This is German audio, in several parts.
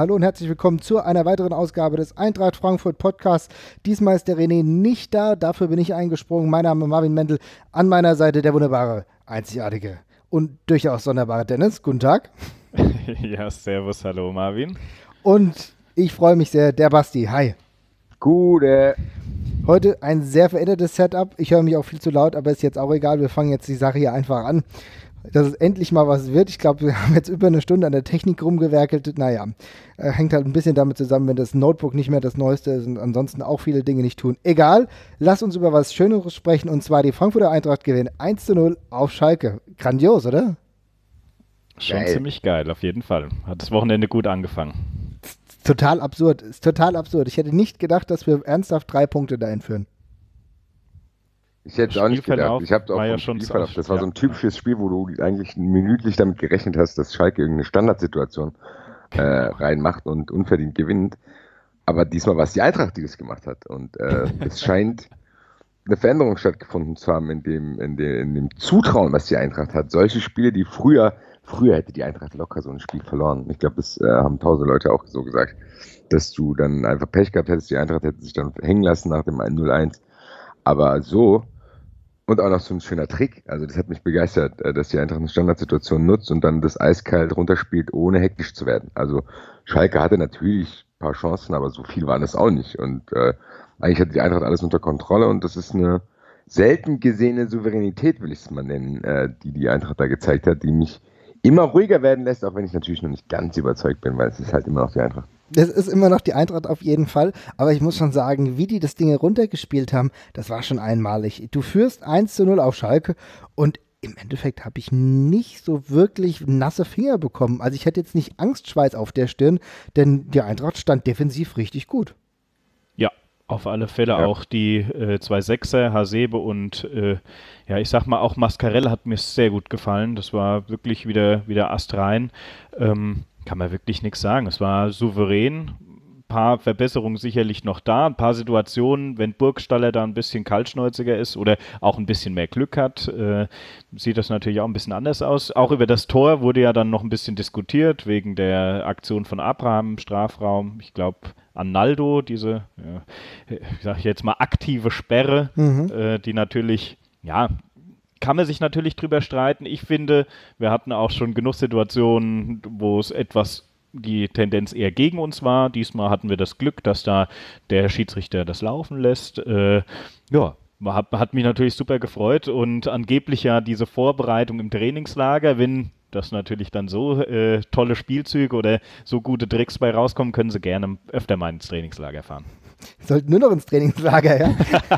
hallo und herzlich willkommen zu einer weiteren Ausgabe des Eintracht Frankfurt Podcasts. Diesmal ist der René nicht da, dafür bin ich eingesprungen. Mein Name ist Marvin Mendel, an meiner Seite der wunderbare, einzigartige und durchaus sonderbare Dennis. Guten Tag. Ja, servus, hallo Marvin. Und ich freue mich sehr, der Basti. Hi. Gute. Heute ein sehr verändertes Setup. Ich höre mich auch viel zu laut, aber ist jetzt auch egal. Wir fangen jetzt die Sache hier einfach an, dass es endlich mal was wird. Ich glaube, wir haben jetzt über eine Stunde an der Technik rumgewerkelt. Naja, hängt halt ein bisschen damit zusammen, wenn das Notebook nicht mehr das Neueste ist und ansonsten auch viele Dinge nicht tun. Egal, lass uns über was Schöneres sprechen, und zwar die Frankfurter Eintracht gewinnt 1:0 auf Schalke. Grandios, oder? Schon Geil. ziemlich geil, auf jeden Fall. Hat das Wochenende gut angefangen. Total absurd, ist total absurd. Ich hätte nicht gedacht, dass wir ernsthaft 3 Punkte dahin führen. Ich hätte es auch nicht gedacht. Ich habe auch war ja vom schon Spielverlauf. Das war so ein ja. typisches Spiel, wo du eigentlich minütlich damit gerechnet hast, dass Schalke irgendeine Standardsituation reinmacht und unverdient gewinnt. Aber diesmal war es die Eintracht, die das gemacht hat. Und es scheint eine Veränderung stattgefunden zu haben in dem Zutrauen, was die Eintracht hat. Solche Spiele, die früher hätte die Eintracht locker so ein Spiel verloren. Ich glaube, das haben 1000 Leute auch so gesagt, dass du dann einfach Pech gehabt hättest. Die Eintracht hätte sich dann hängen lassen nach dem 0-1. Aber so, und auch noch so ein schöner Trick. Also das hat mich begeistert, dass die Eintracht eine Standardsituation nutzt und dann das eiskalt runterspielt, ohne hektisch zu werden. Also Schalke hatte natürlich ein paar Chancen, aber so viel waren es auch nicht. Und eigentlich hatte die Eintracht alles unter Kontrolle, und das ist eine selten gesehene Souveränität, will ich es mal nennen, die Eintracht da gezeigt hat, die mich immer ruhiger werden lässt, auch wenn ich natürlich noch nicht ganz überzeugt bin, weil es ist halt immer noch die Eintracht. Das ist immer noch die Eintracht auf jeden Fall, aber ich muss schon sagen, wie die das Ding runtergespielt haben, das war schon einmalig. Du führst 1:0 auf Schalke und im Endeffekt habe ich nicht so wirklich nasse Finger bekommen. Also ich hätte jetzt nicht Angstschweiß auf der Stirn, denn die Eintracht stand defensiv richtig gut. Ja, auf alle Fälle Ja. auch die 2 Sechser, Hasebe und ja, ich sag mal auch Mascarell hat mir sehr gut gefallen. Das war wirklich wieder astrein. Kann man wirklich nichts sagen. Es war souverän. Ein paar Verbesserungen sicherlich noch da. Ein paar Situationen, wenn Burgstaller da ein bisschen kaltschnäuziger ist oder auch ein bisschen mehr Glück hat, sieht das natürlich auch ein bisschen anders aus. Auch über das Tor wurde ja dann noch ein bisschen diskutiert, wegen der Aktion von Abraham im Strafraum. Ich glaube, Arnaldo, diese, ich sage jetzt mal, aktive Sperre, die natürlich, ja, kann man sich natürlich drüber streiten. Ich finde, wir hatten auch schon genug Situationen, wo es die Tendenz eher gegen uns war. Diesmal hatten wir das Glück, dass da der Schiedsrichter das laufen lässt. Ja, hat mich natürlich super gefreut, und angeblich ja diese Vorbereitung im Trainingslager, wenn das natürlich dann so tolle Spielzüge oder so gute Tricks bei rauskommen, können sie gerne öfter mal ins Trainingslager fahren. Sollten nur noch ins Trainingslager, ja?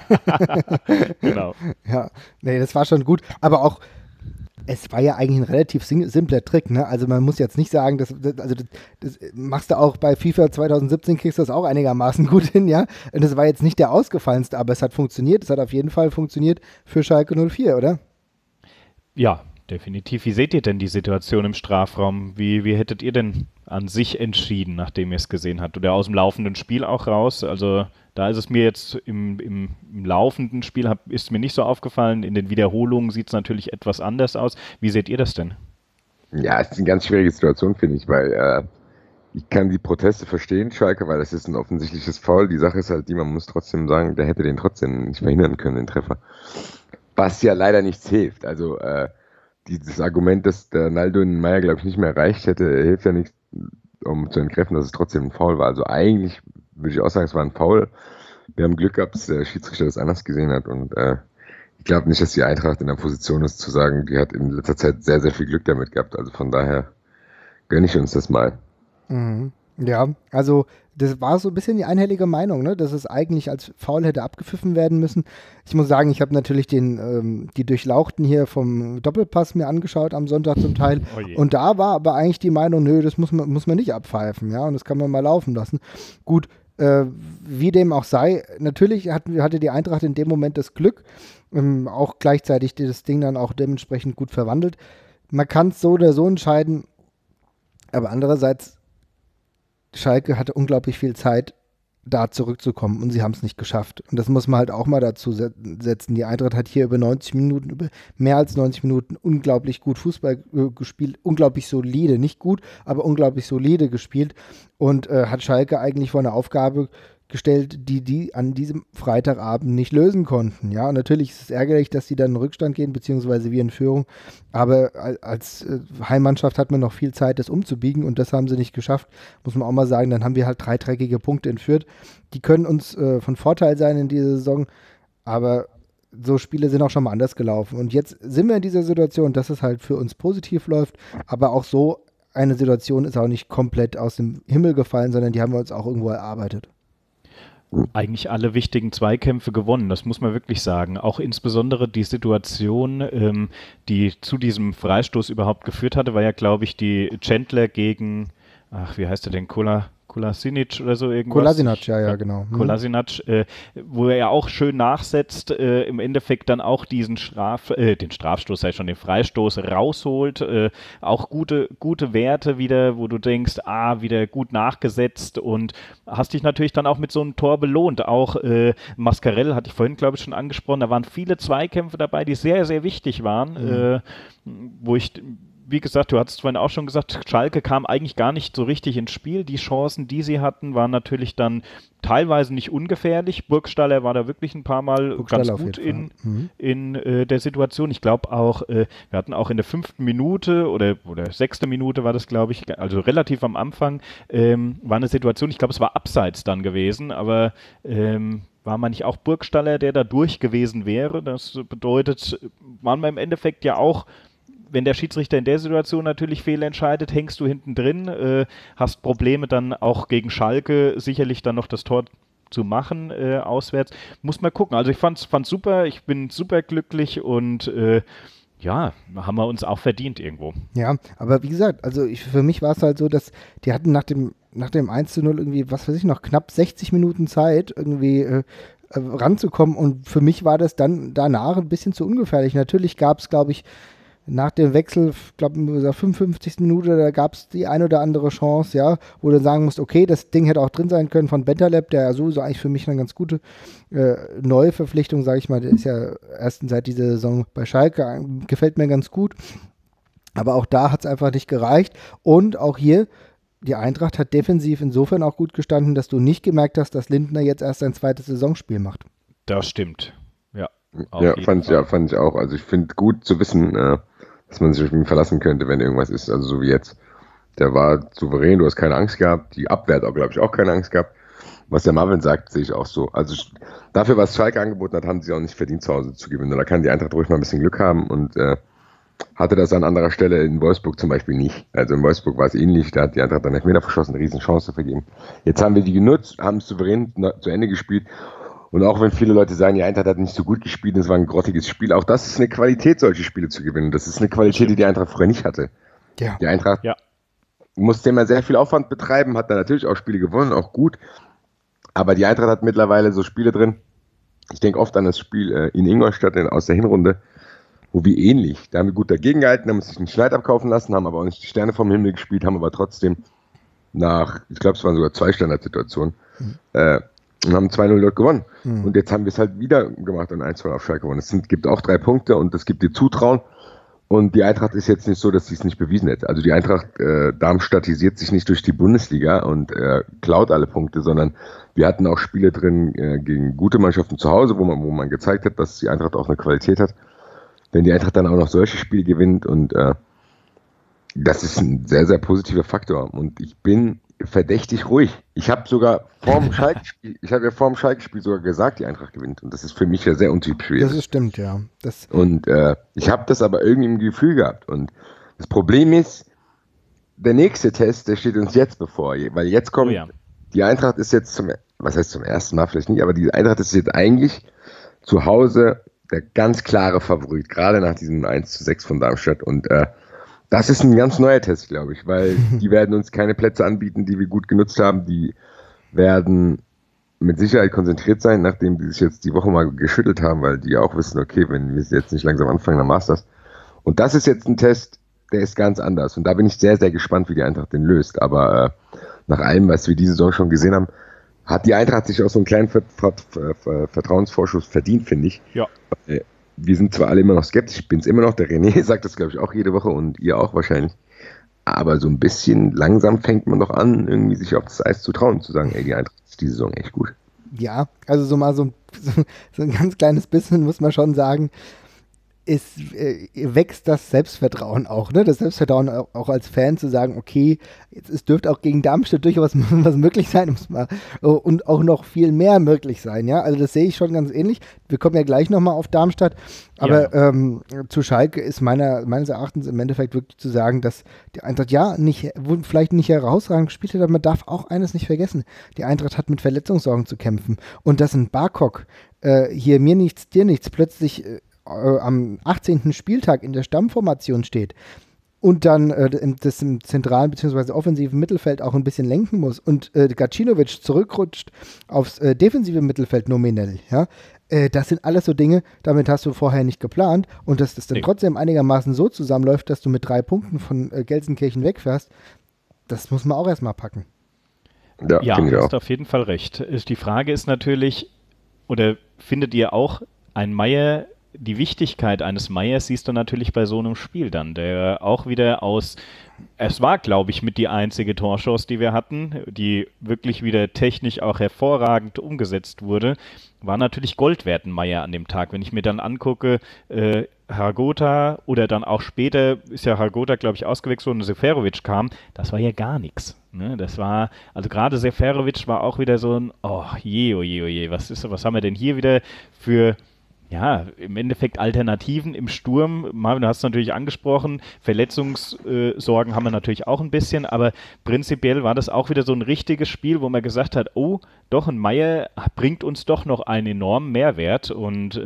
Genau. Ja, nee, das war schon gut, aber auch, es war ja eigentlich ein relativ simpler Trick, ne? Also man muss jetzt nicht sagen, das machst du auch bei FIFA 2017, kriegst du das auch einigermaßen gut hin, ja? Und das war jetzt nicht der ausgefallenste, aber es hat funktioniert, es hat auf jeden Fall funktioniert für Schalke 04, oder? Ja, definitiv. Wie seht ihr denn die Situation im Strafraum? Wie hättet ihr denn an sich entschieden, nachdem ihr es gesehen habt? Oder aus dem laufenden Spiel auch raus? Also da ist es mir jetzt im laufenden Spiel, ist mir nicht so aufgefallen. In den Wiederholungen sieht es natürlich etwas anders aus. Wie seht ihr das denn? Ja, es ist eine ganz schwierige Situation, finde ich, weil ich kann die Proteste verstehen, Schalke, weil das ist ein offensichtliches Foul. Die Sache ist halt die, man muss trotzdem sagen, der hätte den trotzdem nicht verhindern können, den Treffer. Was ja leider nichts hilft. Also dieses Argument, dass der Naldo in Meier, glaube ich, nicht mehr reicht, hilft ja nichts, um zu entkräften, dass es trotzdem ein Foul war. Also eigentlich würde ich auch sagen, es war ein Foul. Wir haben Glück gehabt, dass der Schiedsrichter das anders gesehen hat, und ich glaube nicht, dass die Eintracht in der Position ist, zu sagen, die hat in letzter Zeit sehr, sehr viel Glück damit gehabt. Also von daher gönne ich uns das mal. Mhm. Ja, also das war so ein bisschen die einhellige Meinung, ne, dass es eigentlich als Foul hätte abgepfiffen werden müssen. Ich muss sagen, ich habe natürlich die Durchlauchten hier vom Doppelpass mir angeschaut am Sonntag zum Teil, Oh je. und da war aber eigentlich die Meinung, nö, das muss man nicht abpfeifen, ja, und das kann man mal laufen lassen. Gut, wie dem auch sei, natürlich hatte die Eintracht in dem Moment das Glück, auch gleichzeitig das Ding dann auch dementsprechend gut verwandelt. Man kann es so oder so entscheiden, aber andererseits, Schalke hatte unglaublich viel Zeit, da zurückzukommen und sie haben es nicht geschafft. Und das muss man halt auch mal dazu setzen. Die Eintracht hat hier über mehr als 90 Minuten unglaublich gut Fußball gespielt, unglaublich solide, nicht gut, aber unglaublich solide gespielt und hat Schalke eigentlich vor eine Aufgabe gestellt, die an diesem Freitagabend nicht lösen konnten. Ja, und natürlich ist es ärgerlich, dass sie dann in Rückstand gehen, beziehungsweise wir in Führung, aber als Heimmannschaft hat man noch viel Zeit, das umzubiegen und das haben sie nicht geschafft, muss man auch mal sagen. Dann haben wir halt 3 dreckige Punkte in Fürth. Die können uns von Vorteil sein in dieser Saison, aber so Spiele sind auch schon mal anders gelaufen und jetzt sind wir in dieser Situation, dass es halt für uns positiv läuft, aber auch so eine Situation ist auch nicht komplett aus dem Himmel gefallen, sondern die haben wir uns auch irgendwo erarbeitet. Eigentlich alle wichtigen Zweikämpfe gewonnen, das muss man wirklich sagen. Auch insbesondere die Situation, die zu diesem Freistoß überhaupt geführt hatte, war ja, glaube ich, die Chandler gegen, wie heißt er denn, Kolasinac oder so irgendwas? Kolasinac, ja, genau. Kolasinac, wo er ja auch schön nachsetzt, im Endeffekt dann auch diesen den Strafstoß, sei schon den Freistoß rausholt, auch gute Werte wieder, wo du denkst, wieder gut nachgesetzt und hast dich natürlich dann auch mit so einem Tor belohnt. Auch Mascarell hatte ich vorhin, glaube ich, schon angesprochen, da waren viele Zweikämpfe dabei, die sehr, sehr wichtig waren, wo ich... Wie gesagt, du hattest vorhin auch schon gesagt, Schalke kam eigentlich gar nicht so richtig ins Spiel. Die Chancen, die sie hatten, waren natürlich dann teilweise nicht ungefährlich. Burgstaller war da wirklich ein paar Mal ganz gut in der Situation. Ich glaube auch, wir hatten auch in der 5. Minute oder 6. Minute war das, glaube ich, also relativ am Anfang, war eine Situation, ich glaube, es war abseits dann gewesen, aber war man nicht auch Burgstaller, der da durch gewesen wäre? Das bedeutet, waren wir im Endeffekt ja auch, wenn der Schiedsrichter in der Situation natürlich fehlentscheidet, hängst du hinten drin, hast Probleme dann auch gegen Schalke sicherlich dann noch das Tor zu machen auswärts. Muss man gucken. Also ich fand's super, ich bin super glücklich und haben wir uns auch verdient irgendwo. Ja, aber wie gesagt, also für mich war es halt so, dass die hatten nach dem 1:0 irgendwie, was weiß ich noch, knapp 60 Minuten Zeit irgendwie ranzukommen und für mich war das dann danach ein bisschen zu ungefährlich. Natürlich gab es, glaube ich, nach dem Wechsel, glaube ich, in der 55. Minute, da gab es die ein oder andere Chance, ja, wo du sagen musst, okay, das Ding hätte auch drin sein können von Bentaleb, der ja sowieso eigentlich für mich eine ganz gute neue Verpflichtung, sage ich mal, der ist ja erst seit dieser Saison bei Schalke, gefällt mir ganz gut, aber auch da hat es einfach nicht gereicht und auch hier, die Eintracht hat defensiv insofern auch gut gestanden, dass du nicht gemerkt hast, dass Lindner jetzt erst sein zweites Saisonspiel macht. Das stimmt, ja. Fand ich auch. Also ich finde gut zu wissen, dass man sich auf ihn verlassen könnte, wenn irgendwas ist. Also so wie jetzt. Der war souverän, du hast keine Angst gehabt. Die Abwehr hat auch, glaube ich, auch keine Angst gehabt. Was der Marvin sagt, sehe ich auch so. Also dafür, was Schalke angeboten hat, haben sie auch nicht verdient, zu Hause zu gewinnen. Da kann die Eintracht ruhig mal ein bisschen Glück haben und hatte das an anderer Stelle in Wolfsburg zum Beispiel nicht. Also in Wolfsburg war es ähnlich, da hat die Eintracht dann Elfmeter verschossen, eine riesen Chance vergeben. Jetzt haben wir die genutzt, haben es souverän zu Ende gespielt. Und auch wenn viele Leute sagen, die Eintracht hat nicht so gut gespielt, es war ein grottiges Spiel, auch das ist eine Qualität, solche Spiele zu gewinnen. Das ist eine Qualität, die Eintracht früher nicht hatte. Ja. Die Eintracht musste immer sehr viel Aufwand betreiben, hat dann natürlich auch Spiele gewonnen, auch gut. Aber die Eintracht hat mittlerweile so Spiele drin. Ich denke oft an das Spiel in Ingolstadt aus der Hinrunde, wo wir ähnlich, da haben wir gut dagegen gehalten, haben uns nicht einen Schneid abkaufen lassen, haben aber auch nicht die Sterne vom Himmel gespielt, haben aber trotzdem ich glaube, es waren sogar 2 Standardsituationen, und haben 2:0 dort gewonnen. Und jetzt haben wir es halt wieder gemacht und 1:2 auf Schalke gewonnen. Es gibt auch 3 Punkte und es gibt dir Zutrauen. Und die Eintracht ist jetzt nicht so, dass sie es nicht bewiesen hätte. Also die Eintracht darmstadtisiert sich nicht durch die Bundesliga und klaut alle Punkte, sondern wir hatten auch Spiele drin gegen gute Mannschaften zu Hause, wo man gezeigt hat, dass die Eintracht auch eine Qualität hat. Wenn die Eintracht dann auch noch solche Spiele gewinnt und das ist ein sehr, sehr positiver Faktor. Und ich bin verdächtig ruhig. Ich habe sogar vor dem Schalke-Spiel sogar gesagt, die Eintracht gewinnt. Und das ist für mich ja sehr untypisch. Das stimmt, ja. Und ich habe das aber irgendwie im Gefühl gehabt. Und das Problem ist, der nächste Test, der steht uns jetzt bevor. Weil jetzt kommt, die Eintracht ist jetzt was heißt zum ersten Mal vielleicht nicht, aber die Eintracht ist jetzt eigentlich zu Hause der ganz klare Favorit, gerade nach diesem 1:6 von Darmstadt. Und das ist ein ganz neuer Test, glaube ich, weil die werden uns keine Plätze anbieten, die wir gut genutzt haben. Die werden mit Sicherheit konzentriert sein, nachdem die sich jetzt die Woche mal geschüttelt haben, weil die auch wissen, okay, wenn wir jetzt nicht langsam anfangen, dann war's das. Und das ist jetzt ein Test, der ist ganz anders. Und da bin ich sehr, sehr gespannt, wie die Eintracht den löst. Aber nach allem, was wir diese Saison schon gesehen haben, hat die Eintracht sich auch so einen kleinen Vertrauensvorschuss verdient, finde ich. Ja. Wir sind zwar alle immer noch skeptisch, ich bin es immer noch, der René sagt das, glaube ich, auch jede Woche und ihr auch wahrscheinlich. Aber so ein bisschen langsam fängt man doch an, irgendwie sich auf das Eis zu trauen, zu sagen, ey, die Eintracht ist die Saison echt gut. Ja, also so ein ganz kleines bisschen muss man schon sagen, wächst das Selbstvertrauen auch, ne? Das Selbstvertrauen auch als Fan zu sagen, okay, es dürfte auch gegen Darmstadt durchaus was möglich sein, und auch noch viel mehr möglich sein, ja? Also das sehe ich schon ganz ähnlich. Wir kommen ja gleich nochmal auf Darmstadt, aber ja. Zu Schalke ist meines Erachtens im Endeffekt wirklich zu sagen, dass die Eintracht vielleicht nicht herausragend gespielt hat, aber man darf auch eines nicht vergessen. Die Eintracht hat mit Verletzungssorgen zu kämpfen und dass ein Barkok hier mir nichts, dir nichts plötzlich am 18. Spieltag in der Stammformation steht und dann das im zentralen bzw. offensiven Mittelfeld auch ein bisschen lenken muss und Gacinovic zurückrutscht aufs defensive Mittelfeld nominell, ja, das sind alles so Dinge, damit hast du vorher nicht geplant und dass das dann trotzdem einigermaßen so zusammenläuft, dass du mit 3 Punkten von Gelsenkirchen wegfährst, das muss man auch erstmal packen. Ja, du hast auf jeden Fall recht. Die Frage ist natürlich, oder findet ihr auch, ein Meier, die Wichtigkeit eines Meiers siehst du natürlich bei so einem Spiel dann, der auch wieder es war, glaube ich, mit die einzige Torchance, die wir hatten, die wirklich wieder technisch auch hervorragend umgesetzt wurde, war natürlich Gold wert, ein Meier an dem Tag. Wenn ich mir dann angucke, Hrgota oder dann auch später ist ja Hrgota, glaube ich, ausgewechselt und Seferovic kam, das war ja gar nichts. Ne? Das war, also gerade Seferovic war auch wieder so ein, oh je, was haben wir denn hier wieder für... Ja, im Endeffekt Alternativen im Sturm. Marvin, du hast es natürlich angesprochen, Verletzungssorgen haben wir natürlich auch ein bisschen, aber prinzipiell war das auch wieder so ein richtiges Spiel, wo man gesagt hat, oh, doch, ein Meier bringt uns doch noch einen enormen Mehrwert und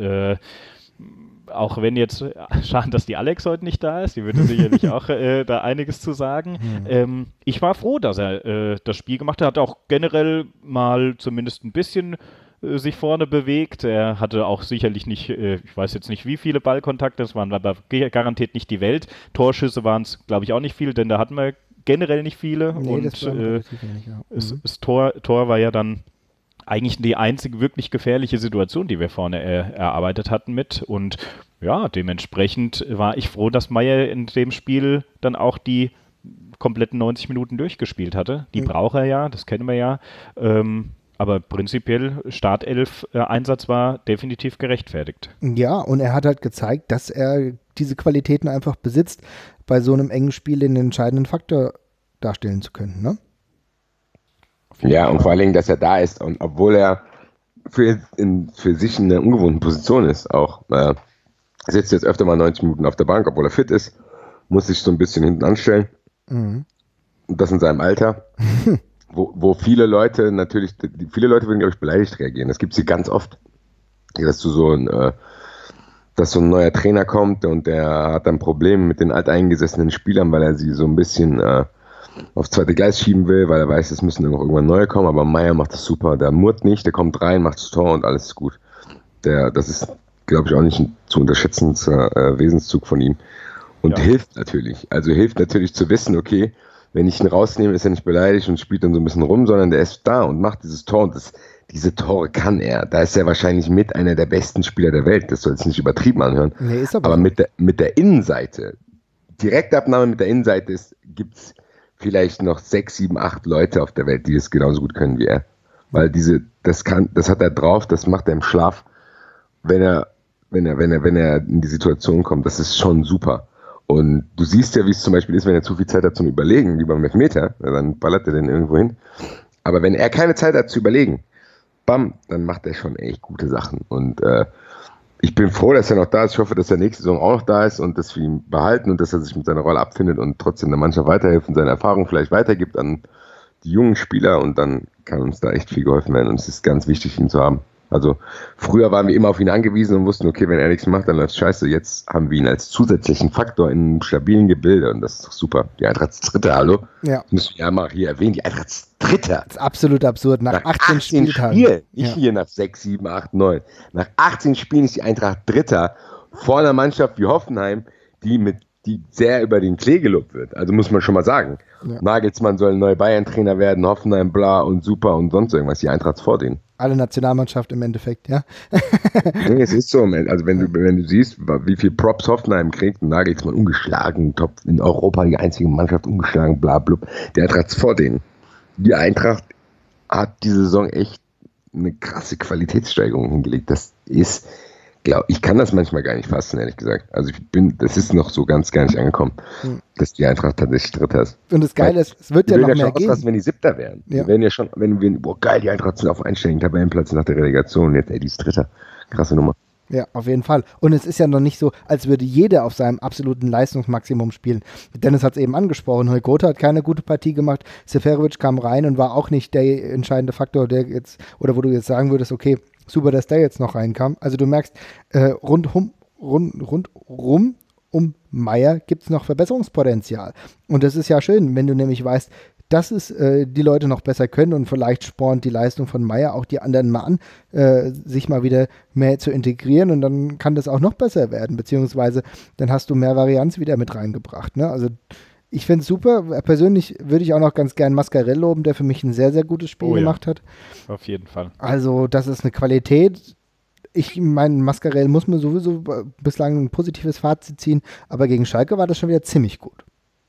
auch wenn jetzt, schade, dass die Alex heute nicht da ist, die würde sicherlich auch da einiges zu sagen. Ich war froh, dass er das Spiel gemacht hat, hat auch generell mal zumindest ein bisschen sich vorne bewegt. Er hatte auch sicherlich nicht, ich weiß jetzt nicht, wie viele Ballkontakte, das waren aber garantiert nicht die Welt. Torschüsse waren es, glaube ich, auch nicht viel, denn da hatten wir generell nicht viele. Nee, und das Tor war ja dann eigentlich die einzige wirklich gefährliche Situation, die wir vorne erarbeitet hatten mit. Und ja, dementsprechend war ich froh, dass Meier in dem Spiel dann auch die kompletten 90 Minuten durchgespielt hatte. Die braucht er ja, das kennen wir ja. Aber prinzipiell Startelf-Einsatz war definitiv gerechtfertigt. Ja, und er hat halt gezeigt, dass er diese Qualitäten einfach besitzt, bei so einem engen Spiel den entscheidenden Faktor darstellen zu können, ne? Ja, und vor allen Dingen, dass er da ist und obwohl er für sich in einer ungewohnten Position ist, auch sitzt jetzt öfter mal 90 Minuten auf der Bank, obwohl er fit ist, muss sich so ein bisschen hinten anstellen. Und das in seinem Alter. Wo viele Leute natürlich, viele Leute würden, glaube ich, beleidigt reagieren. Das gibt es hier ganz oft, dass so ein neuer Trainer kommt und der hat dann Probleme mit den alteingesessenen Spielern, weil er sie so ein bisschen aufs zweite Gleis schieben will, weil er weiß, es müssen irgendwann neue kommen, aber Meier macht das super, der murrt nicht, der kommt rein, macht das Tor und alles ist gut. Das ist, glaube ich, auch nicht ein zu unterschätzender Wesenszug von ihm und hilft natürlich zu wissen, okay, wenn ich ihn rausnehme, ist er nicht beleidigt und spielt dann so ein bisschen rum, sondern der ist da und macht dieses Tor und diese Tore kann er. Da ist er wahrscheinlich mit einer der besten Spieler der Welt. Das soll jetzt nicht übertrieben anhören. Nee, ist aber mit der Innenseite, Direktabnahme mit der Innenseite gibt es vielleicht noch 6, 7, 8 Leute auf der Welt, die das genauso gut können wie er. Weil das hat er drauf, das macht er im Schlaf, wenn er in die Situation kommt. Das ist schon super. Und du siehst ja, wie es zum Beispiel ist, wenn er zu viel Zeit hat zum Überlegen, wie beim Elfmeter, dann ballert er den irgendwo hin. Aber wenn er keine Zeit hat zu überlegen, bam, dann macht er schon echt gute Sachen. Und ich bin froh, dass er noch da ist. Ich hoffe, dass er nächste Saison auch noch da ist und dass wir ihn behalten und dass er sich mit seiner Rolle abfindet und trotzdem der Mannschaft weiterhilft und seine Erfahrung vielleicht weitergibt an die jungen Spieler und dann kann uns da echt viel geholfen werden und es ist ganz wichtig, ihn zu haben. Also früher waren wir immer auf ihn angewiesen und wussten, okay, wenn er nichts macht, dann läuft scheiße. Jetzt haben wir ihn als zusätzlichen Faktor in einem stabilen Gebilde und das ist doch super. Die Eintracht ist Dritter, hallo? Ja. Das müssen wir ja mal hier erwähnen, die Eintracht ist Dritter. Das ist absolut absurd, nach 18 Spieltagen. Spielen, nicht hier nach 6, 7, 8, 9. Nach 18 Spielen ist die Eintracht Dritter vor einer Mannschaft wie Hoffenheim, die mit die sehr über den Klee gelobt wird. Also muss man schon mal sagen. Ja. Nagelsmann soll ein neuer Bayern-Trainer werden, Hoffenheim, bla und super und sonst irgendwas. Die Eintracht vor denen. Alle Nationalmannschaft im Endeffekt, ja. Nee, es ist so. Also wenn du siehst, wie viel Props Hoffenheim kriegt, Nagelsmann ungeschlagen, Top in Europa, die einzige Mannschaft ungeschlagen, bla blub. Die Eintracht vor denen. Die Eintracht hat diese Saison echt eine krasse Qualitätssteigerung hingelegt. Das ist, ich kann das manchmal gar nicht fassen, ehrlich gesagt. Also das ist noch so ganz gar nicht angekommen, dass die Eintracht tatsächlich Dritter ist. Und das Geile ist, es wird ja noch mehr geben. geben. Wenn die Siebter wären. Ja. Die wären ja schon, geil, die Eintracht sind auf einstelligen Tabellenplatz nach der Relegation. Jetzt, die ist Dritter. Krasse Nummer. Ja, auf jeden Fall. Und es ist ja noch nicht so, als würde jeder auf seinem absoluten Leistungsmaximum spielen. Dennis hat es eben angesprochen. Heukota hat keine gute Partie gemacht. Seferovic kam rein und war auch nicht der entscheidende Faktor, der jetzt, oder wo du jetzt sagen würdest, okay, super, dass der jetzt noch reinkam. Also du merkst, rundum um Meier gibt es noch Verbesserungspotenzial. Und das ist ja schön, wenn du nämlich weißt, dass es die Leute noch besser können und vielleicht spornt die Leistung von Meier auch die anderen mal an, sich mal wieder mehr zu integrieren und dann kann das auch noch besser werden, beziehungsweise dann hast du mehr Varianz wieder mit reingebracht. Ne? Also ich finde es super. Persönlich würde ich auch noch ganz gern Mascarell loben, der für mich ein sehr, sehr gutes Spiel gemacht hat. Auf jeden Fall. Also das ist eine Qualität. Ich meine, Mascarell muss mir sowieso bislang ein positives Fazit ziehen, aber gegen Schalke war das schon wieder ziemlich gut.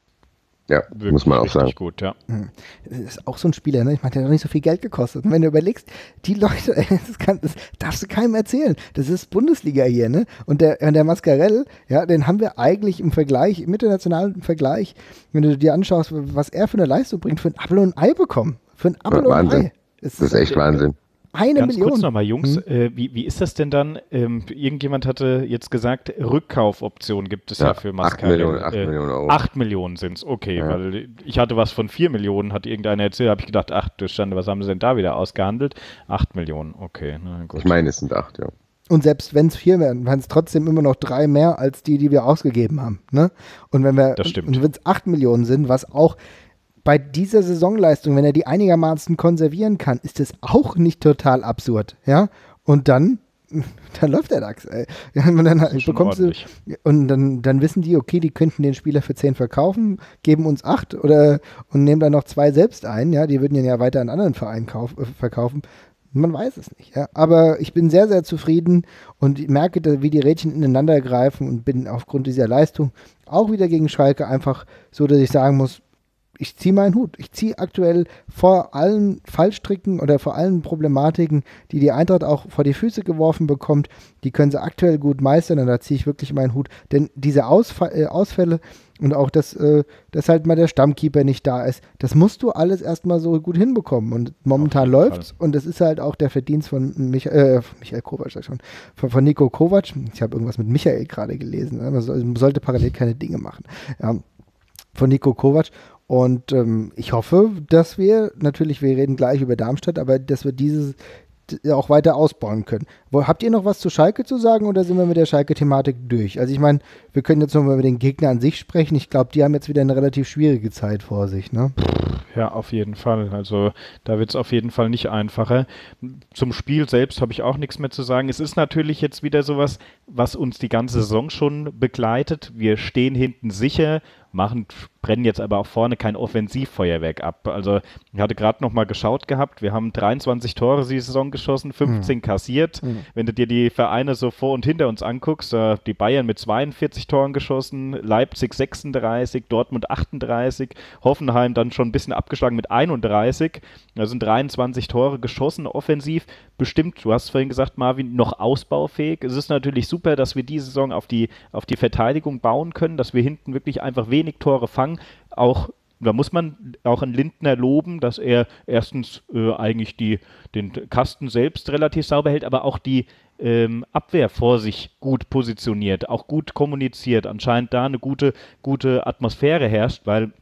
Ja, wirklich, muss man auch sagen. Gut, ja. Das ist auch so ein Spieler, ne? Ich meine, der hat doch nicht so viel Geld gekostet. Und wenn du überlegst, die Leute, das darfst du keinem erzählen. Das ist Bundesliga hier, ne? Und der Mascarell, ja, den haben wir eigentlich im Vergleich, im internationalen Vergleich, wenn du dir anschaust, was er für eine Leistung bringt, für ein Apfel und ein Ei bekommen. Für ein Apfel und ein Ei. Das ist echt Wahnsinn. Ganz kurz nochmal, Jungs, wie ist das denn dann? Irgendjemand hatte jetzt gesagt, Rückkaufoption gibt es ja für Mascarell. 8 Millionen Euro. 8 Millionen sind es, okay, weil ich hatte was von 4 Millionen, hat irgendeiner erzählt, habe ich gedacht, ach du Schande, was haben sie denn da wieder ausgehandelt? 8 Millionen, okay, na gut. Ich meine, es sind 8, ja. Und selbst wenn es 4 wären, wären es trotzdem immer noch 3 mehr als die wir ausgegeben haben. Ne? Und wenn das stimmt. Und wenn es 8 Millionen sind, was auch bei dieser Saisonleistung, wenn er die einigermaßen konservieren kann, ist das auch nicht total absurd, ja? Und dann läuft der DAX, ey. Ja, und dann bekommst du, und dann wissen die, okay, die könnten den Spieler für 10 verkaufen, geben uns 8 und nehmen dann noch 2 selbst ein, ja? Die würden ihn ja weiter an anderen Vereinen verkaufen. Man weiß es nicht, ja. Aber ich bin sehr, sehr zufrieden und merke, wie die Rädchen ineinander greifen und bin aufgrund dieser Leistung auch wieder gegen Schalke einfach so, dass ich sagen muss, ich ziehe meinen Hut. Ich ziehe aktuell vor allen Fallstricken oder vor allen Problematiken, die Eintracht auch vor die Füße geworfen bekommt, die können sie aktuell gut meistern und da ziehe ich wirklich meinen Hut. Denn diese Ausfälle und auch, dass halt mal der Stammkeeper nicht da ist, das musst du alles erstmal so gut hinbekommen und momentan läuft's und das ist halt auch der Verdienst von Michael Kovac, sag ich schon, von Niko Kovac. Ich habe irgendwas mit Michael gerade gelesen. Man sollte parallel keine Dinge machen. Ja, von Niko Kovac. Und ich hoffe, dass wir reden gleich über Darmstadt, aber dass wir dieses auch weiter ausbauen können. Habt ihr noch was zu Schalke zu sagen oder sind wir mit der Schalke-Thematik durch? Also ich meine, wir können jetzt nochmal über den Gegner an sich sprechen. Ich glaube, die haben jetzt wieder eine relativ schwierige Zeit vor sich, ne? Ja, auf jeden Fall. Also da wird es auf jeden Fall nicht einfacher. Zum Spiel selbst habe ich auch nichts mehr zu sagen. Es ist natürlich jetzt wieder sowas, was uns die ganze Saison schon begleitet. Wir stehen hinten sicher, brennen jetzt aber auch vorne kein Offensivfeuerwerk ab. Also ich hatte gerade noch mal geschaut gehabt, wir haben 23 Tore die Saison geschossen, 15 kassiert. Wenn du dir die Vereine so vor und hinter uns anguckst, die Bayern mit 42 Toren geschossen, Leipzig 36, Dortmund 38, Hoffenheim dann schon ein bisschen abgeschlagen mit 31. Da sind 23 Tore geschossen offensiv. Bestimmt, du hast vorhin gesagt, Marvin, noch ausbaufähig. Es ist natürlich super, dass wir diese Saison auf die Verteidigung bauen können, dass wir hinten wirklich einfach wenig Tore fangen. Auch da muss man auch an Lindner loben, dass er erstens eigentlich den Kasten selbst relativ sauber hält, aber auch die Abwehr vor sich gut positioniert, auch gut kommuniziert. Anscheinend da eine gute Atmosphäre herrscht, weil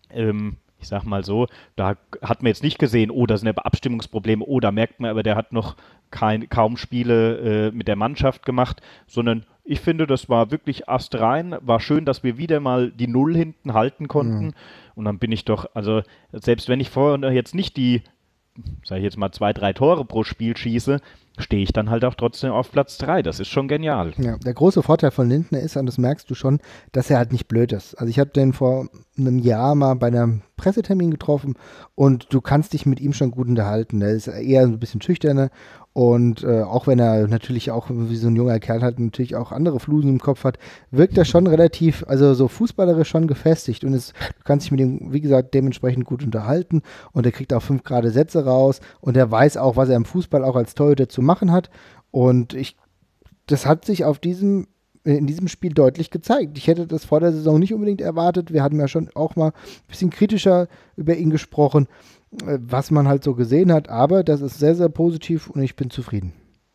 ich sag mal so, da hat man jetzt nicht gesehen, da sind aber Abstimmungsprobleme, da merkt man aber, der hat noch kaum Spiele mit der Mannschaft gemacht, sondern ich finde, das war wirklich astrein, war schön, dass wir wieder mal die Null hinten halten konnten und dann bin ich doch, also selbst wenn ich vorher jetzt nicht die, sage ich jetzt mal 2-3 Tore pro Spiel schieße, stehe ich dann halt auch trotzdem auf Platz 3. Das ist schon genial. Ja, der große Vorteil von Lindner ist, und das merkst du schon, dass er halt nicht blöd ist. Also ich habe den vor einem Jahr mal bei einem Pressetermin getroffen und du kannst dich mit ihm schon gut unterhalten. Er ist eher ein bisschen schüchterner und auch wenn er natürlich auch wie so ein junger Kerl halt natürlich auch andere Flusen im Kopf hat, wirkt er schon relativ, also so fußballerisch schon gefestigt und du kannst dich mit ihm, wie gesagt, dementsprechend gut unterhalten und er kriegt auch 5 gerade Sätze raus und er weiß auch, was er im Fußball auch als Torhüter zu machen hat und das hat sich in diesem Spiel deutlich gezeigt. Ich hätte das vor der Saison nicht unbedingt erwartet. Wir hatten ja schon auch mal ein bisschen kritischer über ihn gesprochen, was man halt so gesehen hat. Aber das ist sehr, sehr positiv und ich bin zufrieden.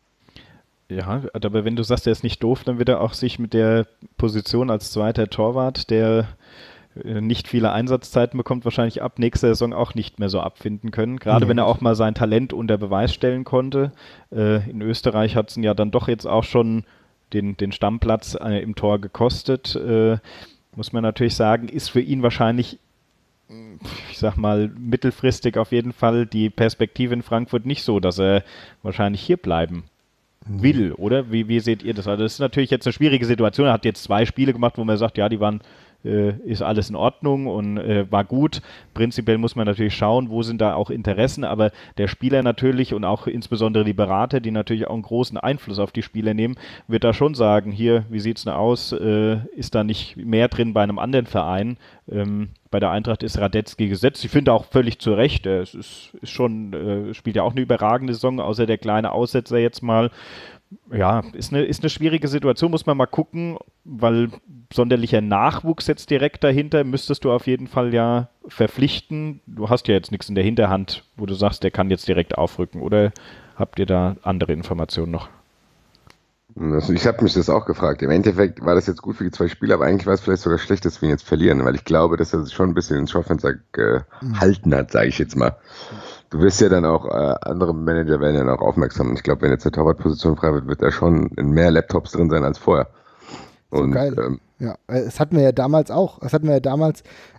Ja, aber wenn du sagst, er ist nicht doof, dann wird er auch sich mit der Position als zweiter Torwart, der nicht viele Einsatzzeiten bekommt, wahrscheinlich ab nächster Saison auch nicht mehr so abfinden können. Gerade wenn er auch mal sein Talent unter Beweis stellen konnte. In Österreich hat es ihn ja dann doch jetzt auch schon den Stammplatz im Tor gekostet. Muss man natürlich sagen, ist für ihn wahrscheinlich, ich sag mal, mittelfristig auf jeden Fall die Perspektive in Frankfurt nicht so, dass er wahrscheinlich hier bleiben will, oder? Wie seht ihr das? Also das ist natürlich jetzt eine schwierige Situation. Er hat jetzt 2 Spiele gemacht, wo man sagt, ja, die waren ist alles in Ordnung und war gut. Prinzipiell muss man natürlich schauen, wo sind da auch Interessen, aber der Spieler natürlich und auch insbesondere die Berater, die natürlich auch einen großen Einfluss auf die Spieler nehmen, wird da schon sagen, hier, wie sieht es denn aus, ist da nicht mehr drin bei einem anderen Verein? Bei der Eintracht ist Radetzky gesetzt. Ich finde auch völlig zu Recht, er spielt ja auch eine überragende Saison, außer der kleine Aussetzer jetzt mal. Ja, ist eine schwierige Situation, muss man mal gucken, weil sonderlicher Nachwuchs jetzt direkt dahinter müsstest du auf jeden Fall ja verpflichten. Du hast ja jetzt nichts in der Hinterhand, wo du sagst, der kann jetzt direkt aufrücken, oder habt ihr da andere Informationen noch? Also ich habe mich das auch gefragt. Im Endeffekt war das jetzt gut für die 2 Spieler, aber eigentlich war es vielleicht sogar schlecht, dass wir ihn jetzt verlieren, weil ich glaube, dass er sich schon ein bisschen ins Schaufenster gehalten hat, sage ich jetzt mal. Du wirst ja dann auch, andere Manager werden dann auch aufmerksam. Und ich glaube, wenn jetzt eine Torwartposition frei wird, wird da schon in mehr Laptops drin sein als vorher. Und, so geil. Ja, das hatten wir ja damals auch. Das hatten wir ja damals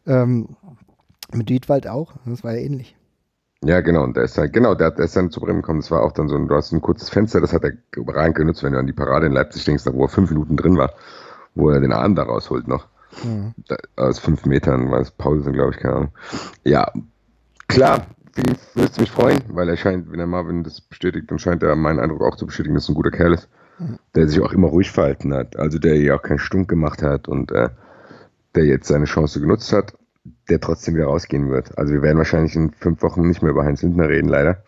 mit Wiedwald auch. Das war ja ähnlich. Ja, genau. Und der ist dann zu Bremen gekommen. Das war auch dann so du hast ein kurzes Fenster, das hat er überragend genutzt, wenn du an die Parade in Leipzig denkst, wo er 5 Minuten drin war, wo er den Arm da rausholt noch. Mhm. Aus 5 Metern war es Pause, glaube ich, keine Ahnung. Ja, klar. Ich würde mich freuen, weil er scheint, wenn der Marvin das bestätigt, dann scheint er meinen Eindruck auch zu bestätigen, dass er ein guter Kerl ist, der sich auch immer ruhig verhalten hat, also der ja auch keinen Stunk gemacht hat und der jetzt seine Chance genutzt hat, der trotzdem wieder rausgehen wird. Also wir werden wahrscheinlich in 5 Wochen nicht mehr über Heinz Lindner reden, leider.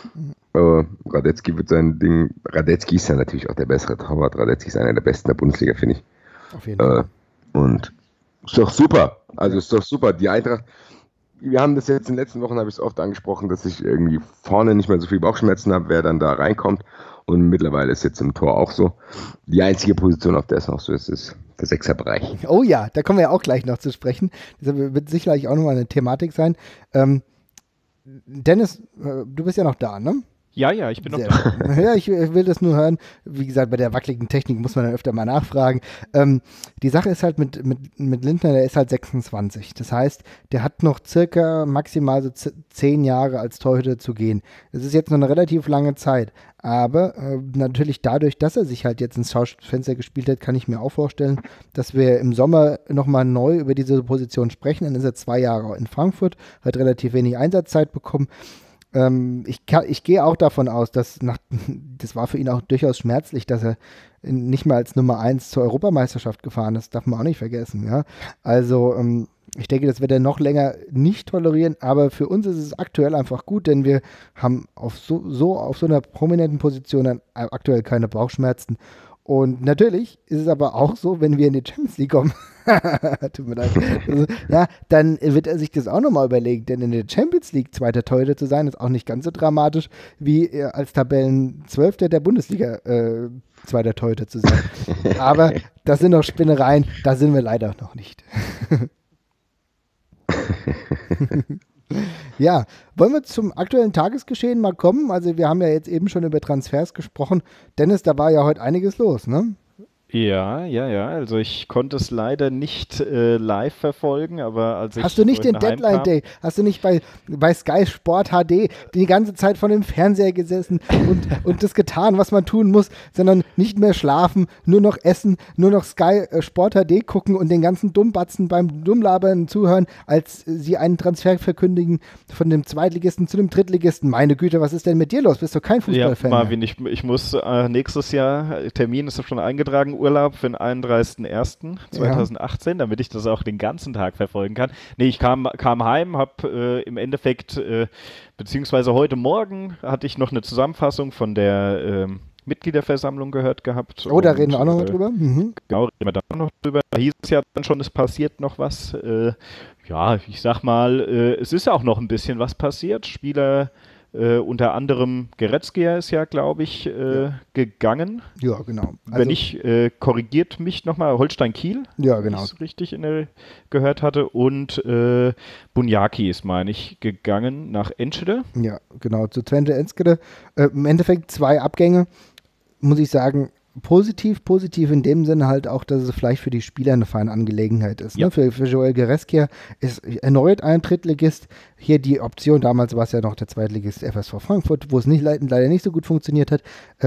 Radetzky wird sein Ding, Radetzky ist ja natürlich auch der bessere Torwart, Radetzky ist einer der besten der Bundesliga, finde ich. Auf jeden Fall. Und ist doch super, ist doch super, die Eintracht. Wir haben das jetzt in den letzten Wochen, habe ich es oft angesprochen, dass ich irgendwie vorne nicht mehr so viel Bauchschmerzen habe, wer dann da reinkommt. Und mittlerweile ist jetzt im Tor auch so. Die einzige Position, auf der es noch so ist der Sechserbereich. Oh ja, da kommen wir ja auch gleich noch zu sprechen. Das wird sicherlich auch nochmal eine Thematik sein. Dennis, du bist ja noch da, ne? Ja, ich bin noch da. Ja, ich will das nur hören. Wie gesagt, bei der wackeligen Technik muss man dann öfter mal nachfragen. Die Sache ist halt mit Lindner, der ist halt 26. Das heißt, der hat noch circa maximal so 10 Jahre als Torhüter zu gehen. Das ist jetzt noch eine relativ lange Zeit. Aber natürlich dadurch, dass er sich halt jetzt ins Schaufenster gespielt hat, kann ich mir auch vorstellen, dass wir im Sommer nochmal neu über diese Position sprechen. Dann ist er 2 Jahre in Frankfurt, hat relativ wenig Einsatzzeit bekommen. Ich gehe auch davon aus, dass das war für ihn auch durchaus schmerzlich, dass er nicht mehr als Nummer 1 zur Europameisterschaft gefahren ist. Darf man auch nicht vergessen. Ja? Also ich denke, das wird er noch länger nicht tolerieren, aber für uns ist es aktuell einfach gut, denn wir haben auf so einer prominenten Position dann aktuell keine Bauchschmerzen. Und natürlich ist es aber auch so, wenn wir in die Champions League kommen, tut mir leid, also, ja, dann wird er sich das auch nochmal überlegen, denn in der Champions League zweiter Torhüter zu sein, ist auch nicht ganz so dramatisch, wie als Tabellenzwölfter der Bundesliga zweiter Torhüter zu sein. Aber das sind noch Spinnereien, da sind wir leider noch nicht. Ja, wollen wir zum aktuellen Tagesgeschehen mal kommen? Also wir haben ja jetzt eben schon über Transfers gesprochen. Dennis, da war ja heute einiges los, ne? Ja. Also ich konnte es leider nicht live verfolgen, aber als ich Hast du nicht den vorhin Deadline heimkam, Day? Hast du nicht bei Sky Sport HD die ganze Zeit vor dem Fernseher gesessen und das getan, was man tun muss, sondern nicht mehr schlafen, nur noch essen, nur noch Sky Sport HD gucken und den ganzen Dummbatzen beim Dummlabern zuhören, als sie einen Transfer verkündigen von dem Zweitligisten zu dem Drittligisten. Meine Güte, was ist denn mit dir los? Bist du kein ja, Fußballfan mehr? Marvin, ich muss nächstes Jahr, Termin ist schon eingetragen, Urlaub für den 31.01.2018, damit ich das auch den ganzen Tag verfolgen kann. Nee, ich kam heim, habe im Endeffekt, beziehungsweise heute Morgen hatte ich noch eine Zusammenfassung von der Mitgliederversammlung gehört gehabt. Oh, da reden wir auch noch mal drüber. Mhm. Genau, reden wir da noch drüber. Da hieß es ja dann schon, es passiert noch was. Ja, ich sag mal, es ist auch noch ein bisschen was passiert. Spieler unter anderem Goretzka ist ja, glaube ich, gegangen. Ja, genau. Wenn nicht, korrigiert mich nochmal, Holstein Kiel, Ja, wenn genau. ich es richtig gehört hatte. Und Bunyaki ist, meine ich, gegangen nach Enschede. Ja, genau, zu Twente Enschede. Im Endeffekt 2 Abgänge, muss ich sagen, positiv in dem Sinne halt auch, dass es vielleicht für die Spieler eine feine Angelegenheit ist. Ja. Ne? Für Joel Goretzka ist erneut ein Drittligist. Hier die Option, damals war es ja noch der Zweitligist FSV Frankfurt, wo es leider nicht so gut funktioniert hat.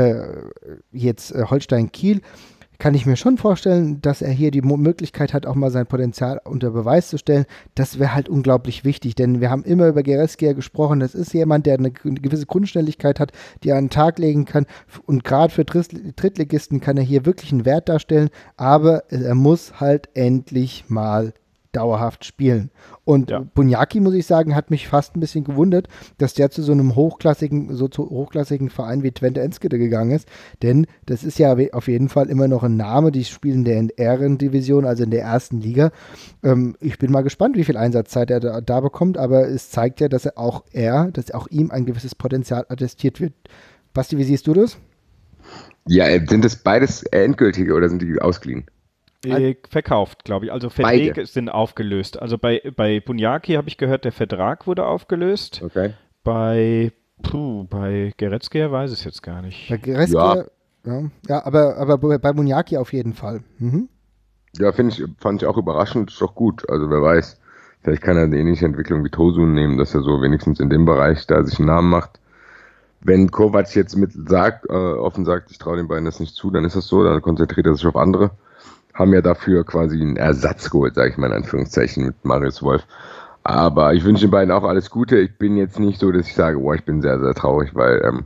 Jetzt Holstein Kiel. Kann ich mir schon vorstellen, dass er hier die Möglichkeit hat, auch mal sein Potenzial unter Beweis zu stellen. Das wäre halt unglaublich wichtig, denn wir haben immer über Goretzka gesprochen. Das ist jemand, der eine gewisse Grundschnelligkeit hat, die er an den Tag legen kann. Und gerade für Drittligisten kann er hier wirklich einen Wert darstellen. Aber er muss halt endlich mal dauerhaft spielen. Und Ja. Bunyaki, muss ich sagen, hat mich fast ein bisschen gewundert, dass der zu hochklassigen Verein wie Twente Enschede gegangen ist, denn das ist ja auf jeden Fall immer noch ein Name, die spielen in der Ehrendivision, also in der ersten Liga. Ich bin mal gespannt, wie viel Einsatzzeit er da bekommt, aber es zeigt ja, dass auch ihm ein gewisses Potenzial attestiert wird. Basti, wie siehst du das? Ja, sind das beides endgültige oder sind die ausgeliehen? Verkauft, glaube ich. Also Beide. Verträge sind aufgelöst. Also bei Bunyaki habe ich gehört, der Vertrag wurde aufgelöst. Okay. Bei Goretzka weiß ich es jetzt gar nicht. Bei Goretzka, ja, aber bei Bunyaki auf jeden Fall. Mhm. Ja, fand ich auch überraschend, ist doch gut. Also wer weiß, vielleicht kann er eine ähnliche Entwicklung wie Tosun nehmen, dass er so wenigstens in dem Bereich da sich einen Namen macht. Wenn Kovac jetzt offen sagt, ich traue den beiden das nicht zu, dann ist das so, dann konzentriert er sich auf andere. Haben ja dafür quasi einen Ersatz geholt, sage ich mal in Anführungszeichen, mit Marius Wolf. Aber ich wünsche den beiden auch alles Gute. Ich bin jetzt nicht so, dass ich sage, boah, ich bin sehr, sehr traurig, weil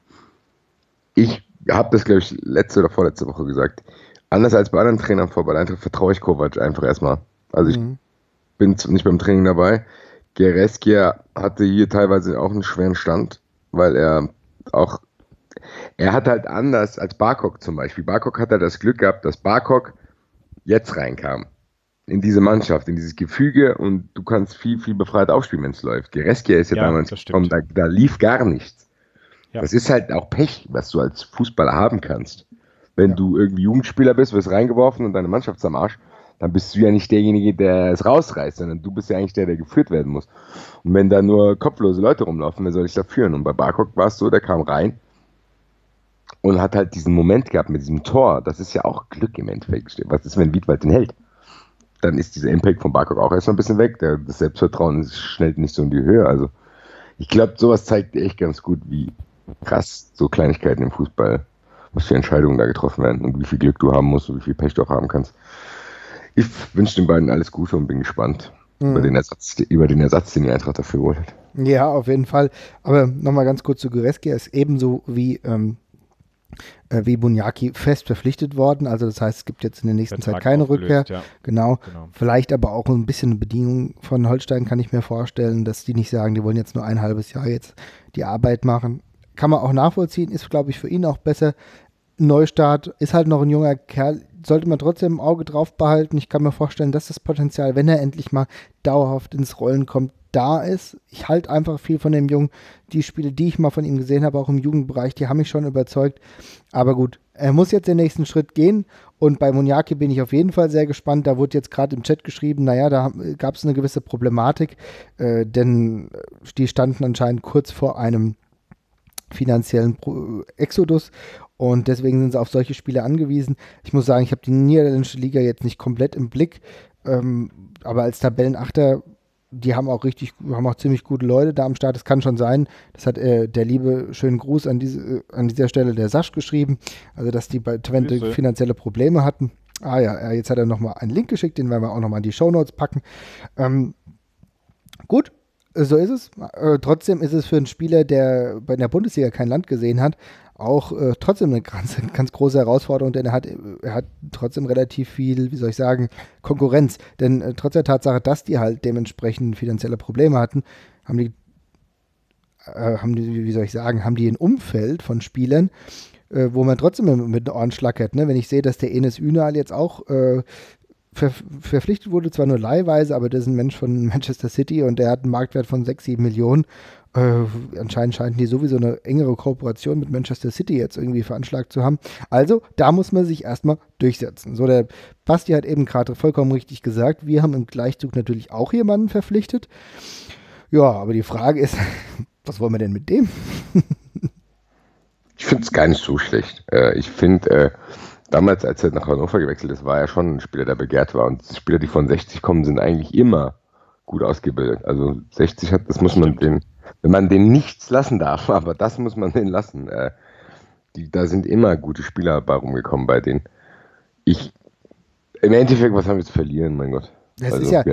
ich habe das, glaube ich, letzte oder vorletzte Woche gesagt. Anders als bei anderen Trainern vor Bad Eintracht vertraue ich Kovac einfach erstmal. Also ich bin nicht beim Training dabei. Goretzka hatte hier teilweise auch einen schweren Stand, weil er hat halt anders als Barkok zum Beispiel. Barkok hat halt das Glück gehabt, dass Barkok jetzt reinkam. In diese Mannschaft, in dieses Gefüge und du kannst viel, viel befreit aufspielen, wenn es läuft. Goretzka ist ja damals gekommen, da lief gar nichts. Ja. Das ist halt auch Pech, was du als Fußballer haben kannst. Wenn du irgendwie Jugendspieler bist, wirst reingeworfen und deine Mannschaft ist am Arsch, dann bist du ja nicht derjenige, der es rausreißt, sondern du bist ja eigentlich der geführt werden muss. Und wenn da nur kopflose Leute rumlaufen, wer soll dich da führen? Und bei Barkok war es so, der kam rein und hat halt diesen Moment gehabt mit diesem Tor. Das ist ja auch Glück im Endeffekt. Was ist, wenn Wiedwald den hält? Dann ist dieser Impact von Barkok auch erstmal ein bisschen weg. Das Selbstvertrauen schnellt nicht so in die Höhe. Also ich glaube, sowas zeigt echt ganz gut, wie krass so Kleinigkeiten im Fußball, was für Entscheidungen da getroffen werden und wie viel Glück du haben musst und wie viel Pech du auch haben kannst. Ich wünsche den beiden alles Gute und bin gespannt über den Ersatz, den die Eintracht dafür geholt hat. Ja, auf jeden Fall. Aber nochmal ganz kurz zu Goretzka. Er ist ebenso wie Bunyaki fest verpflichtet worden. Also das heißt, es gibt jetzt in der nächsten Zeit keine Rückkehr. Ja. Genau. Vielleicht aber auch ein bisschen eine Bedingung von Holstein, kann ich mir vorstellen, dass die nicht sagen, die wollen jetzt nur ein halbes Jahr jetzt die Arbeit machen. Kann man auch nachvollziehen, ist, glaube ich, für ihn auch besser. Neustart, ist halt noch ein junger Kerl, sollte man trotzdem im Auge drauf behalten. Ich kann mir vorstellen, dass das Potenzial, wenn er endlich mal dauerhaft ins Rollen kommt, da ist. Ich halte einfach viel von dem Jungen. Die Spiele, die ich mal von ihm gesehen habe, auch im Jugendbereich, die haben mich schon überzeugt. Aber gut, er muss jetzt den nächsten Schritt gehen. Und bei Bunyaki bin ich auf jeden Fall sehr gespannt. Da wurde jetzt gerade im Chat geschrieben, naja, da gab es eine gewisse Problematik, denn die standen anscheinend kurz vor einem finanziellen Exodus Und deswegen sind sie auf solche Spiele angewiesen. Ich muss sagen, ich habe die niederländische Liga jetzt nicht komplett im Blick, aber als Tabellenachter, die haben auch ziemlich gute Leute da am Start. Es kann schon sein, das hat der liebe, schönen Gruß an dieser Stelle der Sasch geschrieben, also dass die bei Twente finanzielle Probleme hatten. Ah ja, jetzt hat er nochmal einen Link geschickt, den werden wir auch nochmal in die Shownotes packen. Gut, so ist es. Trotzdem ist es für einen Spieler, der bei der Bundesliga kein Land gesehen hat, auch trotzdem eine ganz große Herausforderung, denn er hat trotzdem relativ viel, wie soll ich sagen, Konkurrenz. Denn trotz der Tatsache, dass die halt dementsprechend finanzielle Probleme hatten, haben die, wie soll ich sagen, haben die ein Umfeld von Spielern, wo man trotzdem mit den Ohren schlackert. Ne? Wenn ich sehe, dass der Enes Ünal jetzt auch verpflichtet wurde, zwar nur leihweise, aber das ist ein Mensch von Manchester City und der hat einen Marktwert von 6, 7 Millionen. Anscheinend scheinen die sowieso eine engere Kooperation mit Manchester City jetzt irgendwie veranschlagt zu haben. Also, da muss man sich erstmal durchsetzen. So, der Basti hat eben gerade vollkommen richtig gesagt, wir haben im Gleichzug natürlich auch jemanden verpflichtet. Ja, aber die Frage ist, was wollen wir denn mit dem? Ich finde es gar nicht so schlecht. Ich finde, damals, als er nach Hannover gewechselt ist, war er schon ein Spieler, der begehrt war. Und Spieler, die von 60 kommen, sind eigentlich immer gut ausgebildet. Also 60 das muss man den, wenn man den nichts lassen darf, aber das muss man den lassen. Da sind immer gute Spieler bei rumgekommen bei denen. Im Endeffekt, was haben wir zu verlieren, mein Gott? Das also, ist ja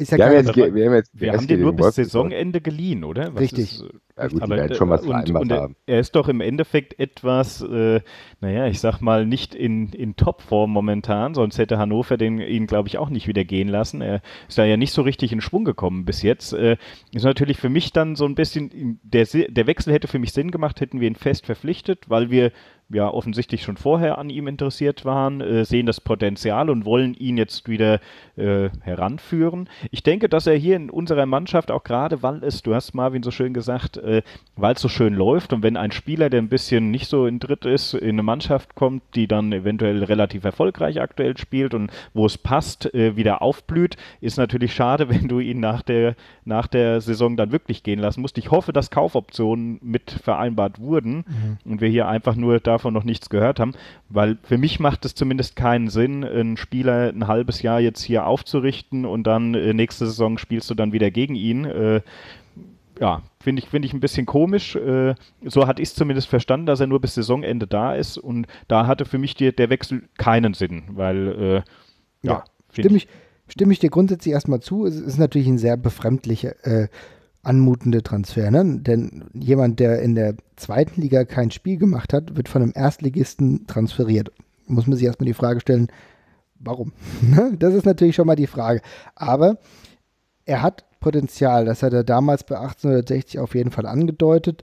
wir haben den nur bis Saisonende geliehen, oder? Richtig. Ja gut, die werden schon was vereinbart haben. Er ist doch im Endeffekt etwas, ich sag mal, nicht in Topform momentan, sonst hätte Hannover ihn, glaube ich, auch nicht wieder gehen lassen. Er ist da ja nicht so richtig in Schwung gekommen bis jetzt. Ist natürlich für mich dann so ein bisschen, der Wechsel hätte für mich Sinn gemacht, hätten wir ihn fest verpflichtet, weil wir ja offensichtlich schon vorher an ihm interessiert waren, sehen das Potenzial und wollen ihn jetzt wieder heranführen. Ich denke, dass er hier in unserer Mannschaft auch gerade, weil du hast Marvin so schön gesagt, weil es so schön läuft und wenn ein Spieler, der ein bisschen nicht so in Dritt ist, in eine Mannschaft kommt, die dann eventuell relativ erfolgreich aktuell spielt und wo es passt, wieder aufblüht, ist natürlich schade, wenn du ihn nach der Saison dann wirklich gehen lassen musst. Ich hoffe, dass Kaufoptionen mit vereinbart wurden und wir hier einfach nur davon noch nichts gehört haben, weil für mich macht es zumindest keinen Sinn, einen Spieler ein halbes Jahr jetzt hier aufzurichten und dann nächste Saison spielst du dann wieder gegen ihn. Finde ich ein bisschen komisch. So hatte ich es zumindest verstanden, dass er nur bis Saisonende da ist und da hatte für mich der Wechsel keinen Sinn, weil stimme ich dir grundsätzlich erstmal zu. Es ist natürlich ein sehr befremdlicher anmutende Transfer, ne? Denn jemand, der in der zweiten Liga kein Spiel gemacht hat, wird von einem Erstligisten transferiert. Muss man sich erstmal die Frage stellen, warum? Das ist natürlich schon mal die Frage. Aber er hat Potenzial, das hat er damals bei 1860 auf jeden Fall angedeutet.